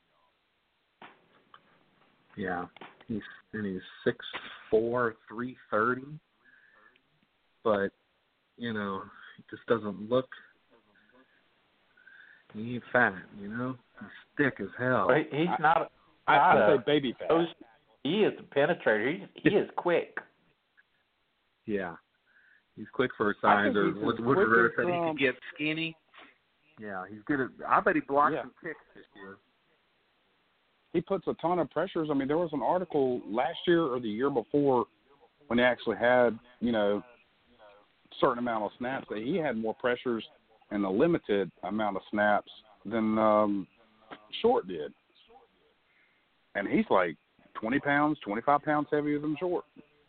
Speaker 4: Yeah, he's and he's six four, three thirty, but you know he just doesn't look. He ain't fat, you know. He's thick as hell.
Speaker 5: he, he's not.
Speaker 6: I,
Speaker 5: not
Speaker 6: I
Speaker 5: a,
Speaker 6: say baby fat.
Speaker 5: those- He is a penetrator. He he is quick.
Speaker 4: Yeah, he's quick for his
Speaker 6: I
Speaker 4: size.
Speaker 6: think
Speaker 4: Or
Speaker 6: he's
Speaker 4: what
Speaker 6: as
Speaker 4: Wood
Speaker 6: quick
Speaker 4: River
Speaker 6: as,
Speaker 4: said, he
Speaker 6: um,
Speaker 4: could get skinny. Yeah, he's good at. I bet he blocks
Speaker 6: Yeah.
Speaker 4: some kicks this year.
Speaker 6: he puts a ton of pressures. I mean, there was an article last year or the year before when he actually had, you know, a certain amount of snaps that he had more pressures and a limited amount of snaps than um, Short did. And he's like twenty pounds, twenty-five pounds heavier than Short.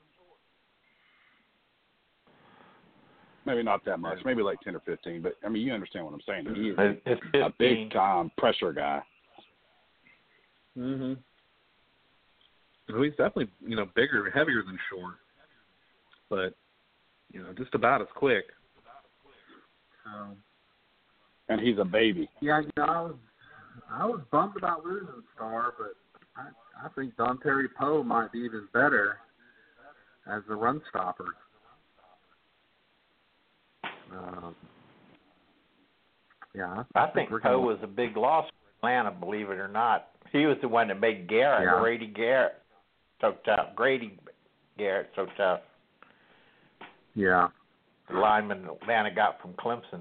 Speaker 6: Maybe not that much, maybe like ten or fifteen, but, I mean, you understand what I'm saying. He is
Speaker 5: It's
Speaker 6: a big-time pressure guy.
Speaker 4: Mm-hmm. Well, he's definitely, you know, bigger, heavier than Short, but, you know, just about as quick. So,
Speaker 6: and he's a baby.
Speaker 4: Yeah, you know, I was, I was bummed about losing Star, but I, I think Dontari Poe might be even better as a run stopper. Um, yeah, I,
Speaker 5: I think
Speaker 4: think
Speaker 5: Poe
Speaker 4: gonna...
Speaker 5: was a big loss for Atlanta, believe it or not. He was the one that made Garrett,
Speaker 4: yeah.
Speaker 5: Grady Garrett, so tough. Grady Garrett, so tough.
Speaker 4: Yeah.
Speaker 5: The lineman Atlanta got from Clemson.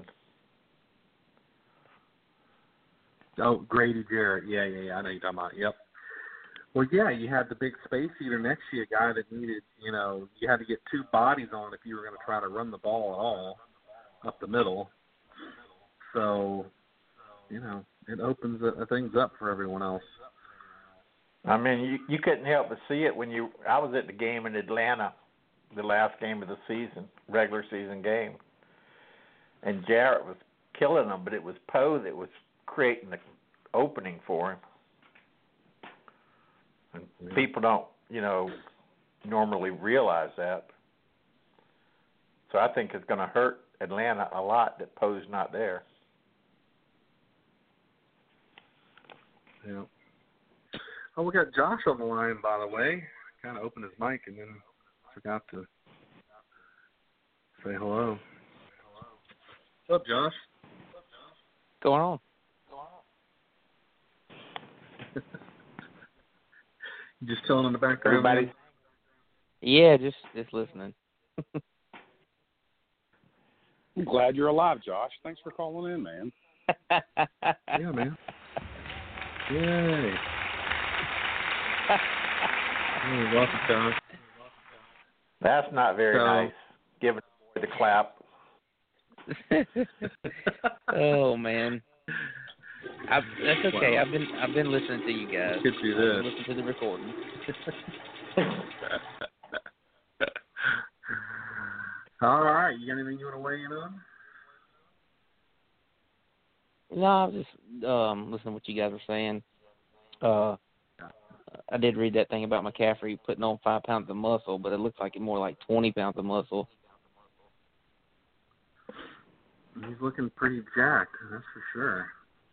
Speaker 4: Oh, Grady Jarrett. Yeah, yeah, yeah. I know you're talking about. Yep. Well, yeah, you had the big space eater next to you, a guy that needed, you know, you had to get two bodies on if you were going to try to run the ball at all up the middle. So, you know, it opens uh, things up for everyone else.
Speaker 5: I mean, you you couldn't help but see it when you. I was at the game in Atlanta, the last game of the season, regular season game, and Jarrett was killing them, but it was Poe that was creating the opening for him. And
Speaker 4: Yeah.
Speaker 5: people don't, you know, normally realize that. So I think it's going to hurt Atlanta a lot that Poe's not there.
Speaker 4: Yeah. Oh, we got Josh on the line, by the way. Kind of opened his mic and then forgot to say hello. What's up, Josh?
Speaker 7: What's going on?
Speaker 4: You just chilling in the background?
Speaker 5: Everybody,
Speaker 7: Yeah, just just listening.
Speaker 6: I'm glad you're alive, Josh. Thanks for calling in, man.
Speaker 4: Yeah, man. Yay. Hey, welcome, Josh.
Speaker 5: that's not very
Speaker 4: So-
Speaker 5: nice. Giving the boy the clap.
Speaker 7: Oh man, I've, that's okay.
Speaker 4: Wow.
Speaker 7: I've been I've been listening to you guys.
Speaker 4: Could do
Speaker 7: I've been
Speaker 4: this.
Speaker 7: listening to the recording.
Speaker 4: All right. You got anything you want to weigh in on?
Speaker 7: No, I was just um, listening to what you guys were saying. Uh, I did read that thing about McCaffrey putting on five pounds of muscle, but it looks like it more like twenty pounds of muscle.
Speaker 4: He's looking pretty jacked, that's for sure.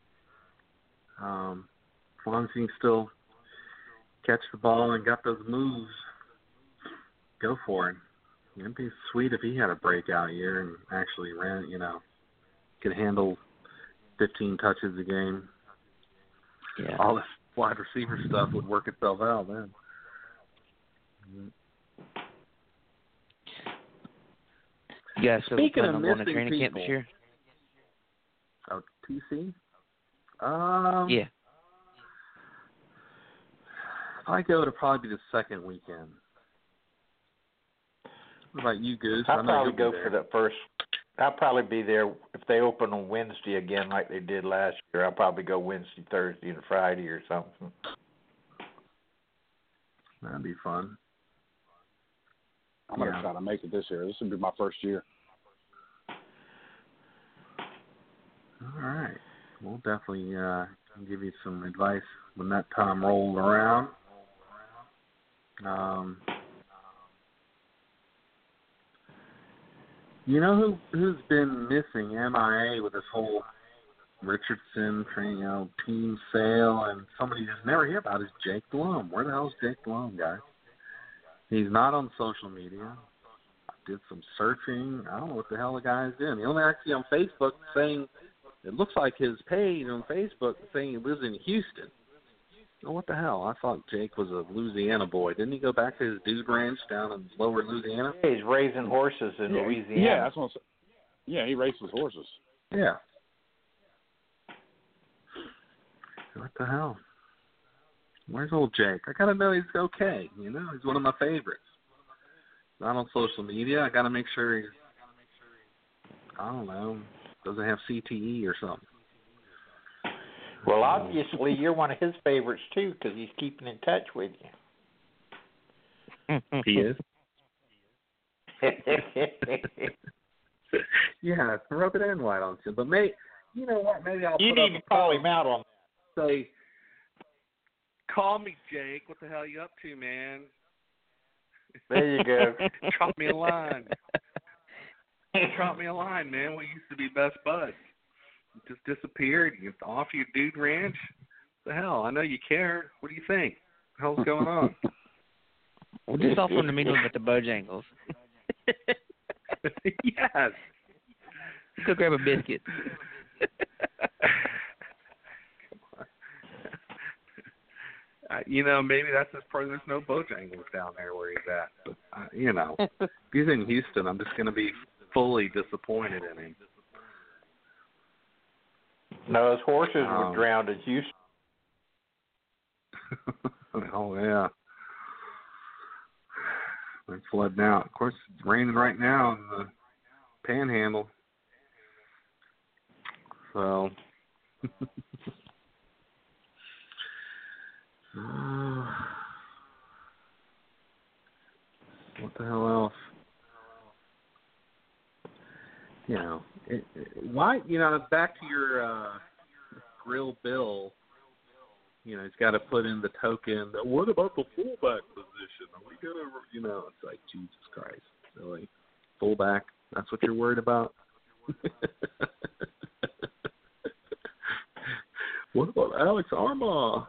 Speaker 4: Um, as long as he can still catch the ball and got those moves, go for it. It'd be sweet if he had a breakout year and actually ran, you know, could handle fifteen touches a game.
Speaker 7: Yeah.
Speaker 4: All this wide receiver stuff would work itself out then.
Speaker 7: You guys still
Speaker 4: Speaking
Speaker 7: planning
Speaker 4: of
Speaker 7: on going to
Speaker 4: missing
Speaker 7: training camp
Speaker 4: people.
Speaker 7: this year?
Speaker 4: Oh, T C? Um,
Speaker 7: Yeah.
Speaker 4: I go to probably be the second weekend. What about you, Goose? I
Speaker 5: I'll
Speaker 4: know
Speaker 5: probably
Speaker 4: you'll be
Speaker 5: go
Speaker 4: there.
Speaker 5: for the first. I'll probably be there if they open on Wednesday again, like they did last year. I'll probably go Wednesday, Thursday, and Friday or something.
Speaker 4: That'd be fun.
Speaker 6: I'm going to
Speaker 4: Yeah.
Speaker 6: try to make it this year. This will be my first year.
Speaker 4: All right. We'll definitely uh, give you some advice when that time rolls around. Um, you know who who's been missing M I A with this whole Richardson, you know, team sale, and somebody you just never hear about is Jake Delhomme. Where the hell is Jake Delhomme, guys? He's not on social media. I did some searching. I don't know what the hell the guy is doing. The only actually on Facebook saying it looks like his page on Facebook saying he lives in Houston. Oh, what the hell? I thought Jake was a Louisiana boy. Didn't he go back to his dude ranch down in lower Louisiana?
Speaker 5: Yeah, he's raising horses in
Speaker 6: yeah,
Speaker 5: Louisiana.
Speaker 6: Yeah, that's what I'm saying. Yeah, he races horses.
Speaker 4: Yeah. What the hell? Where's old Jake? I gotta know he's okay. You know, he's one of my favorites. Not on social media. I gotta make sure he's, I don't know, doesn't have C T E or something.
Speaker 5: Well, obviously you're one of his favorites too, because he's keeping in touch with you.
Speaker 4: He is. Yeah, rub it in, why don't you? But may, you know what? Maybe I'll.
Speaker 5: You
Speaker 4: put
Speaker 5: need
Speaker 4: up
Speaker 5: to call him out on
Speaker 4: that. Say, call me, Jake. What the hell are you up to, man?
Speaker 5: There you go.
Speaker 4: Drop me a line. Drop me a line, man. We used to be best buds. You just disappeared. You off your dude ranch. What the hell? I know you care. What do you think? What the hell's going on?
Speaker 7: We're just off on the meeting with the Bojangles.
Speaker 4: Yes.
Speaker 7: Go grab a biscuit.
Speaker 4: uh, you know, maybe that's his part. There's no Bojangles down there where he's at. But, uh, you know, if he's in Houston, I'm just going to be fully disappointed in him.
Speaker 5: No, his horses
Speaker 4: um,
Speaker 5: were drowned in Houston.
Speaker 4: Oh, yeah. They're flooding out. Of course, it's raining right now in the Panhandle. So, uh, what the hell else? You know, it, it, why? You know, back to your uh, Grill Bill. You know, he's got to put in the token. What about the fullback position? Are we gonna, you know, it's like Jesus Christ, really? Fullback? That's what you're worried about? What about Alex Armah?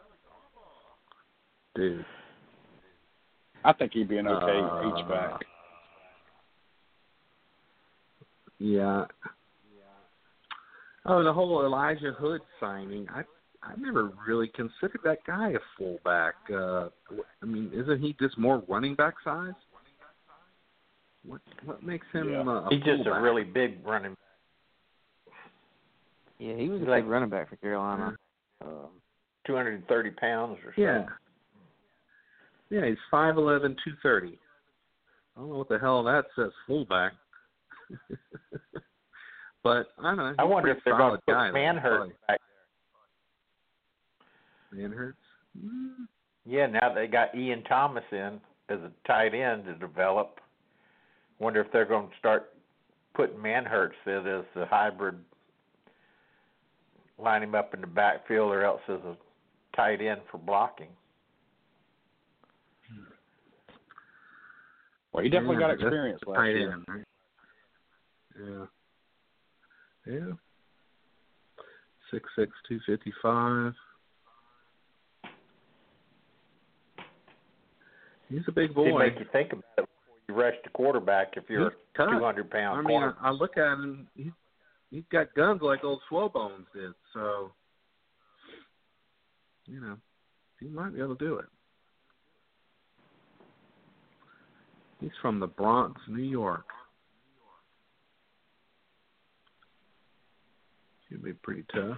Speaker 4: Dude.
Speaker 6: I think he'd be an okay
Speaker 4: uh,
Speaker 6: H-back.
Speaker 4: Yeah. Oh, the whole Elijah Hood signing. I I never really considered that guy a fullback. Uh, I mean, isn't he just more running back size? What what makes him
Speaker 6: Yeah.
Speaker 4: uh, a
Speaker 5: He's just
Speaker 4: fullback?
Speaker 5: a really big running back.
Speaker 7: Yeah, he was a
Speaker 5: Like-
Speaker 7: big running back for Carolina. Um,
Speaker 5: two hundred thirty pounds or so.
Speaker 4: Yeah. Yeah, he's five eleven, two thirty. I don't know what the hell that says, fullback. But, I don't know. He's
Speaker 5: I wonder
Speaker 4: a
Speaker 5: if they're
Speaker 4: solid
Speaker 5: going
Speaker 4: guy,
Speaker 5: to put
Speaker 4: though.
Speaker 5: Manhurst back.
Speaker 4: Manhurst? Mm.
Speaker 5: Yeah, now they got Ian Thomas in as a tight end to develop. Wonder if they're going to start putting Manhurst in as the hybrid, line him up in the backfield, or else as a tight end for blocking.
Speaker 6: Well, he definitely
Speaker 4: Yeah,
Speaker 6: got experience
Speaker 4: that's
Speaker 6: last
Speaker 4: tight
Speaker 6: year.
Speaker 4: end, right? Yeah. Yeah. six six, two fifty-five. He's a big boy.
Speaker 5: He'd make you think about it before you rush the quarterback if you're
Speaker 4: He's
Speaker 5: a
Speaker 4: tough.
Speaker 5: two hundred pound
Speaker 4: I mean,
Speaker 5: corner.
Speaker 4: I, I look at him. He's he's got guns like old Swobones did. So, you know, he might be able to do it. He's from the Bronx, New York. He'd be pretty tough.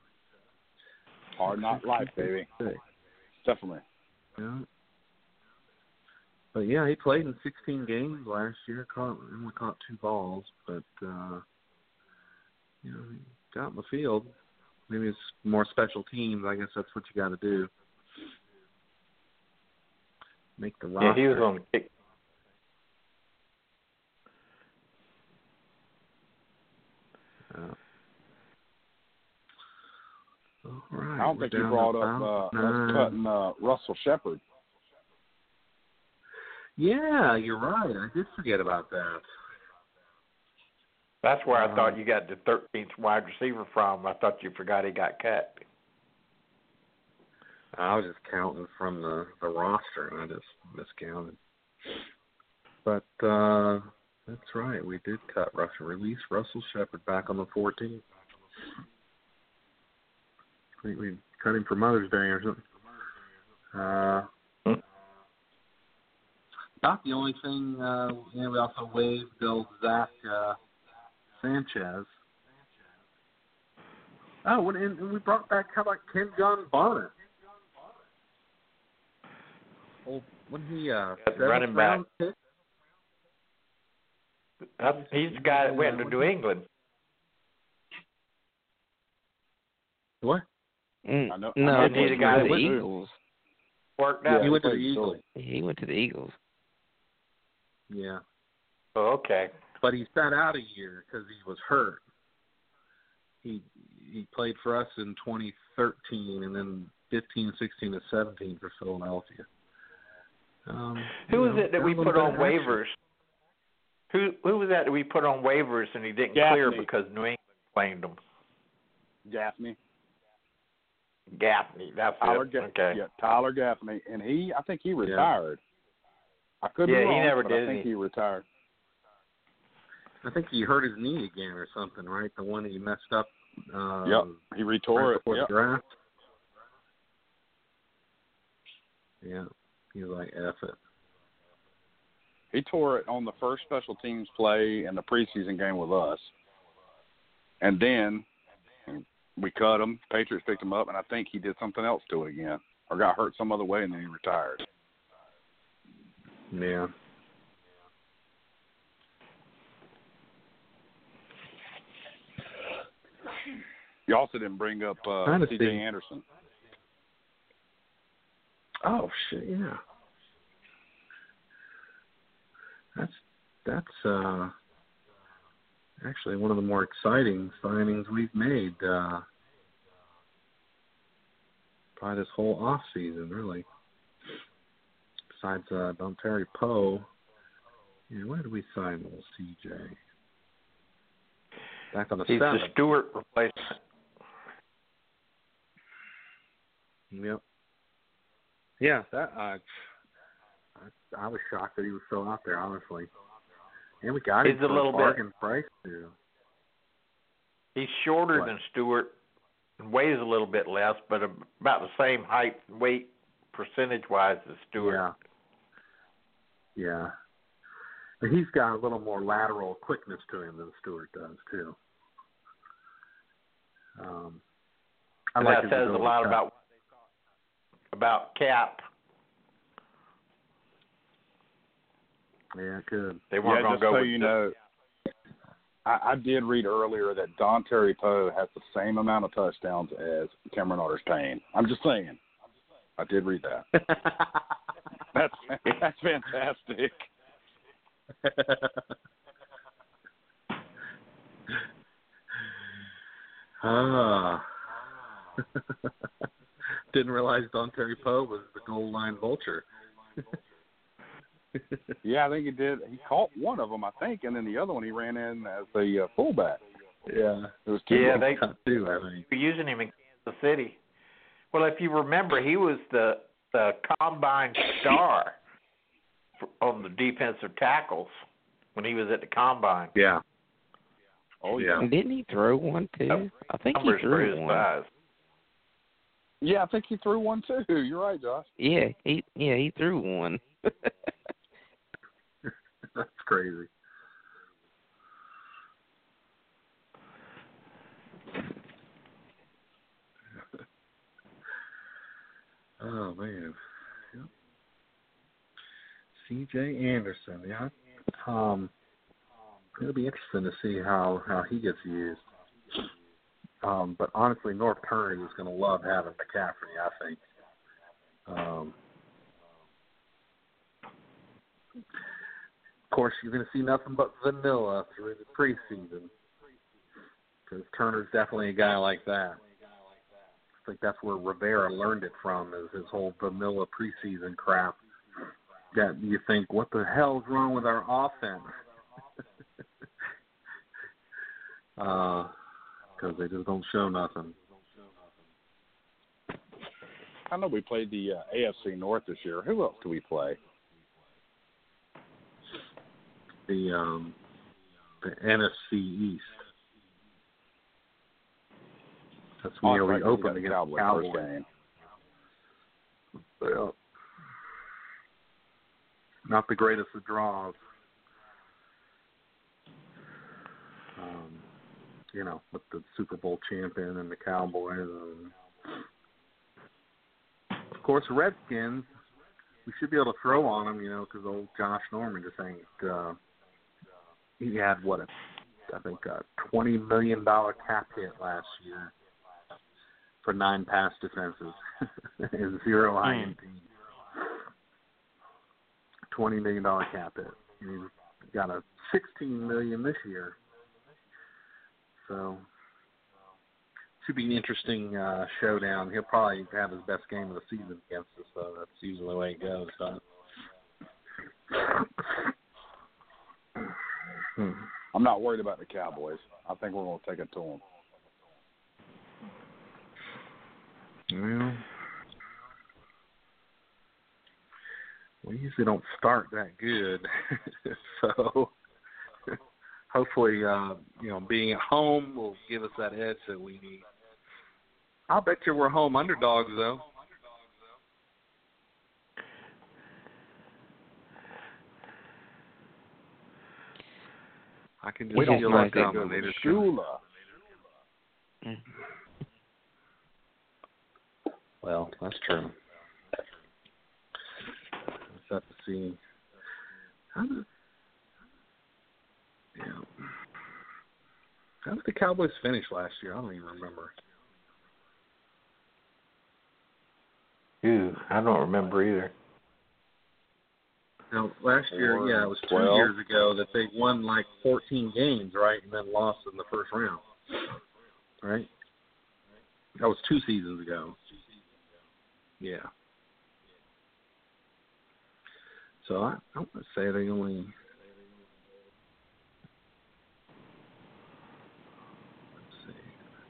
Speaker 6: Hard knock life, baby. Definitely.
Speaker 4: Yeah. But yeah, he played in sixteen games last year. Caught only caught two balls, but uh, you know, he got in the field. Maybe it's more special teams. I guess that's what you got to do. Make the roster.
Speaker 5: Yeah, he was on the kick.
Speaker 4: Uh, all right.
Speaker 6: I don't
Speaker 4: we're
Speaker 6: think you
Speaker 4: down
Speaker 6: brought
Speaker 4: to
Speaker 6: up uh,
Speaker 4: about
Speaker 6: us
Speaker 4: nine.
Speaker 6: cutting uh, Russell Shepard.
Speaker 4: Yeah, you're right. I did forget about that.
Speaker 5: That's where I
Speaker 4: Uh,
Speaker 5: thought you got the thirteenth wide receiver from. I thought you forgot he got cut.
Speaker 4: I was just counting from the, the roster, and I just miscounted. But uh, that's right. We did cut Russell. Release Russell Shepard back on the fourteenth. I think we cut him for Mother's Day or something. Uh,
Speaker 5: Hmm.
Speaker 4: Not the only thing. Uh, you know, we also waived Bill Zach uh, Sanchez. Oh, and, and we brought back, how about Ken John Bonner? old, wasn't he uh,
Speaker 5: running back?
Speaker 4: Pick?
Speaker 5: Uh, he's the guy that went to New England.
Speaker 4: What?
Speaker 7: Mm,
Speaker 6: I know,
Speaker 7: no,
Speaker 6: I know
Speaker 5: he's the guy
Speaker 7: to
Speaker 5: that
Speaker 7: the
Speaker 5: went-
Speaker 7: Eagles.
Speaker 5: Worked
Speaker 6: Yeah,
Speaker 5: out.
Speaker 4: he went to the
Speaker 6: played
Speaker 4: Eagles.
Speaker 6: Philly.
Speaker 7: He went to the Eagles.
Speaker 4: Yeah,
Speaker 5: Oh, okay.
Speaker 4: but he sat out a year because he was hurt. He he played for us in twenty thirteen, and then fifteen, sixteen, and seventeen for Philadelphia. Um,
Speaker 5: Who
Speaker 4: you
Speaker 5: was
Speaker 4: know,
Speaker 5: it that
Speaker 4: got
Speaker 5: we
Speaker 4: a little
Speaker 5: put
Speaker 4: bit
Speaker 5: on
Speaker 4: of action.
Speaker 5: waivers? Who who was that that we put on waivers and he didn't
Speaker 6: Gaffney.
Speaker 5: clear because New England claimed him?
Speaker 6: Gaffney.
Speaker 5: Gaffney, that's
Speaker 6: Tyler
Speaker 5: it.
Speaker 6: Ga-
Speaker 5: Okay.
Speaker 6: Yeah, Tyler Gaffney, and he, I think he retired. I could
Speaker 5: Yeah,
Speaker 6: be
Speaker 5: he
Speaker 6: wrong,
Speaker 5: never
Speaker 6: but
Speaker 5: did
Speaker 6: I think
Speaker 5: any-
Speaker 6: he retired.
Speaker 4: I think he hurt his knee again or something, right? The one he messed up. Uh,
Speaker 6: Yep, he retore
Speaker 4: right
Speaker 6: it.
Speaker 4: before
Speaker 6: Yep.
Speaker 4: the draft. Yeah, he was like, F it.
Speaker 6: He tore it on the first special teams play in the preseason game with us, and then we cut him. Patriots picked him up, and I think he did something else to it again, or got hurt some other way, and then he retired.
Speaker 4: Yeah.
Speaker 6: You also didn't bring up uh,
Speaker 4: Trying to
Speaker 6: C J
Speaker 4: see.
Speaker 6: Anderson.
Speaker 4: Oh shit, yeah. That's that's uh actually one of the more exciting signings we've made uh probably this whole off season, really. Besides uh Dontari Poe. Yeah, where did we sign little C J? Back on the
Speaker 5: He's
Speaker 4: seventh.
Speaker 5: the Stewart replacement.
Speaker 4: Yep. Yeah, that uh, I, I was shocked that he was still out there, honestly. And we got
Speaker 5: He's
Speaker 4: him
Speaker 5: a
Speaker 4: for
Speaker 5: little
Speaker 4: a
Speaker 5: bit-
Speaker 4: bargain price too.
Speaker 5: He's shorter
Speaker 4: What?
Speaker 5: than Stewart and weighs a little bit less, but about the same height and weight percentage-wise as Stewart.
Speaker 4: Yeah. Yeah. But he's got a little more lateral quickness to him than Stewart does too. Um, I
Speaker 5: And
Speaker 4: like
Speaker 5: that
Speaker 4: his
Speaker 5: says a
Speaker 4: ability
Speaker 5: lot
Speaker 4: to-
Speaker 5: about about Cap.
Speaker 4: Yeah, good.
Speaker 5: They weren't
Speaker 6: Yeah,
Speaker 5: going
Speaker 6: just
Speaker 5: to go
Speaker 6: so
Speaker 5: with
Speaker 6: you
Speaker 5: this.
Speaker 6: know, I, I did read earlier that Dontari Poe has the same amount of touchdowns as Cameron Artis-Payne. I'm just saying. I did read that. That's that's fantastic.
Speaker 4: Ah. Didn't realize Dontari Poe was the goal line vulture.
Speaker 6: Yeah, I think he did. He caught one of them, I think, and then the other one he ran in as the uh, fullback.
Speaker 4: Yeah.
Speaker 6: It was two.
Speaker 5: Yeah,
Speaker 6: of them.
Speaker 5: they
Speaker 4: Cut two, I think.
Speaker 5: were using him in Kansas City. Well, if you remember, he was the the combine star for, on the defensive tackles when he was at the combine.
Speaker 4: Yeah.
Speaker 6: Oh
Speaker 4: Yeah.
Speaker 7: And didn't he throw one too? I think he
Speaker 5: Numbers for his
Speaker 7: threw one.
Speaker 5: size.
Speaker 6: Yeah, I think he threw one too. You're right, Josh.
Speaker 7: Yeah, he yeah he threw one.
Speaker 4: That's crazy. Oh man. Yep. C J Anderson, yeah. Um it'll be interesting to see how, how he gets used. Um, but honestly, North Turner is going to love having McCaffrey, I think. Um, of course, you're going to see nothing but vanilla through the preseason because Turner's definitely a guy like that. I think that's where Rivera learned it from, is his whole vanilla preseason crap. That you think, what the hell's wrong with our offense? uh, because they just don't show nothing.
Speaker 6: I know we played the uh, A F C North this year. Who else do we play?
Speaker 4: The um, the N F C East. That's
Speaker 6: Oh,
Speaker 4: where we
Speaker 6: right,
Speaker 4: opened
Speaker 6: the
Speaker 4: against
Speaker 6: Cowboys
Speaker 4: the Cowboys.
Speaker 6: first game.
Speaker 4: Yeah. Not the greatest of draws. Um, you know, with the Super Bowl champion and the Cowboys. And of course, Redskins, we should be able to throw on him, you know, because old Josh Norman just ain't. Uh, he had what? A, I think a twenty million dollar cap hit last year for nine pass defenses and zero mm. I N T. Twenty million dollar cap hit. And he's got a sixteen million this year. So should be an interesting uh, showdown. He'll probably have his best game of the season against us, so that's usually the way it goes. So.
Speaker 6: I'm not worried about the Cowboys. I think we're going to take it to them.
Speaker 4: Well, we usually don't start that good, so hopefully, uh, you know, being at home will give us that edge that we need. I'll bet you we're home underdogs, though. I can just
Speaker 6: we don't
Speaker 4: feel
Speaker 6: like
Speaker 4: that
Speaker 6: good
Speaker 4: they just
Speaker 6: Shula.
Speaker 4: Well, that's true. Let's have to see. How did, yeah. How did the Cowboys finish last year? I don't even remember.
Speaker 5: Ooh, I don't remember either.
Speaker 4: Now, last year, yeah, it was two
Speaker 6: twelve
Speaker 4: years ago that they won like fourteen games, right, and then lost in the first round, right? That was two seasons ago. Yeah. So I, I want to say they only. Let's see.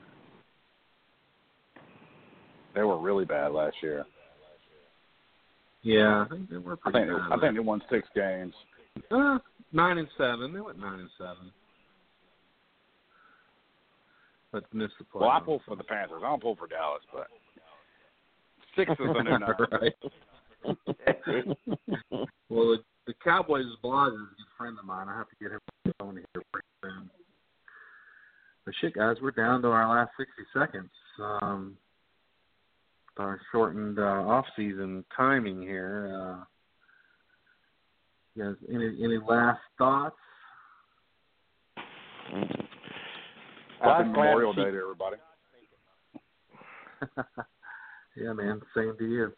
Speaker 6: They were really bad last year.
Speaker 4: Yeah, I think they were
Speaker 6: I
Speaker 4: pretty
Speaker 6: think
Speaker 4: bad.
Speaker 6: they, I think they won six games.
Speaker 4: Uh, nine and seven. They went nine and seven. But missed the playoffs.
Speaker 6: Well, I pull for the Panthers. I don't pull for Dallas, but six is a new number.
Speaker 4: Right. Well, the, the Cowboys blogger is a good friend of mine. I have to get him on the phone here pretty soon. But shit, guys, we're down to our last sixty seconds. Um, our shortened uh, off-season timing here. Uh, you guys, any any last thoughts?
Speaker 6: Happy Memorial Day to everybody.
Speaker 4: Yeah, man. Same to you.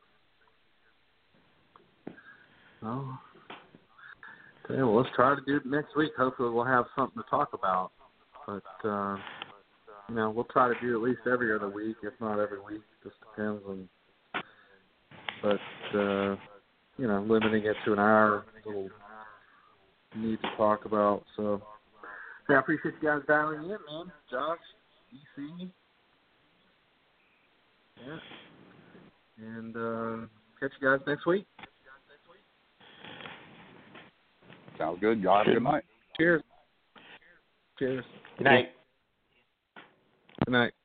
Speaker 4: Oh. Okay, well, let's try to do it next week. Hopefully we'll have something to talk about. But, uh, you know, we'll try to do at least every other week, if not every week. Just depends on. But, uh, you know, limiting it to an hour, a little need to talk about. So, yeah, I appreciate you guys dialing in, man. Josh, E C. Yeah. And uh, catch you guys next week.
Speaker 6: Sounds good. Y'all have a good night.
Speaker 4: Cheers. Cheers.
Speaker 5: Good night.
Speaker 4: Good night.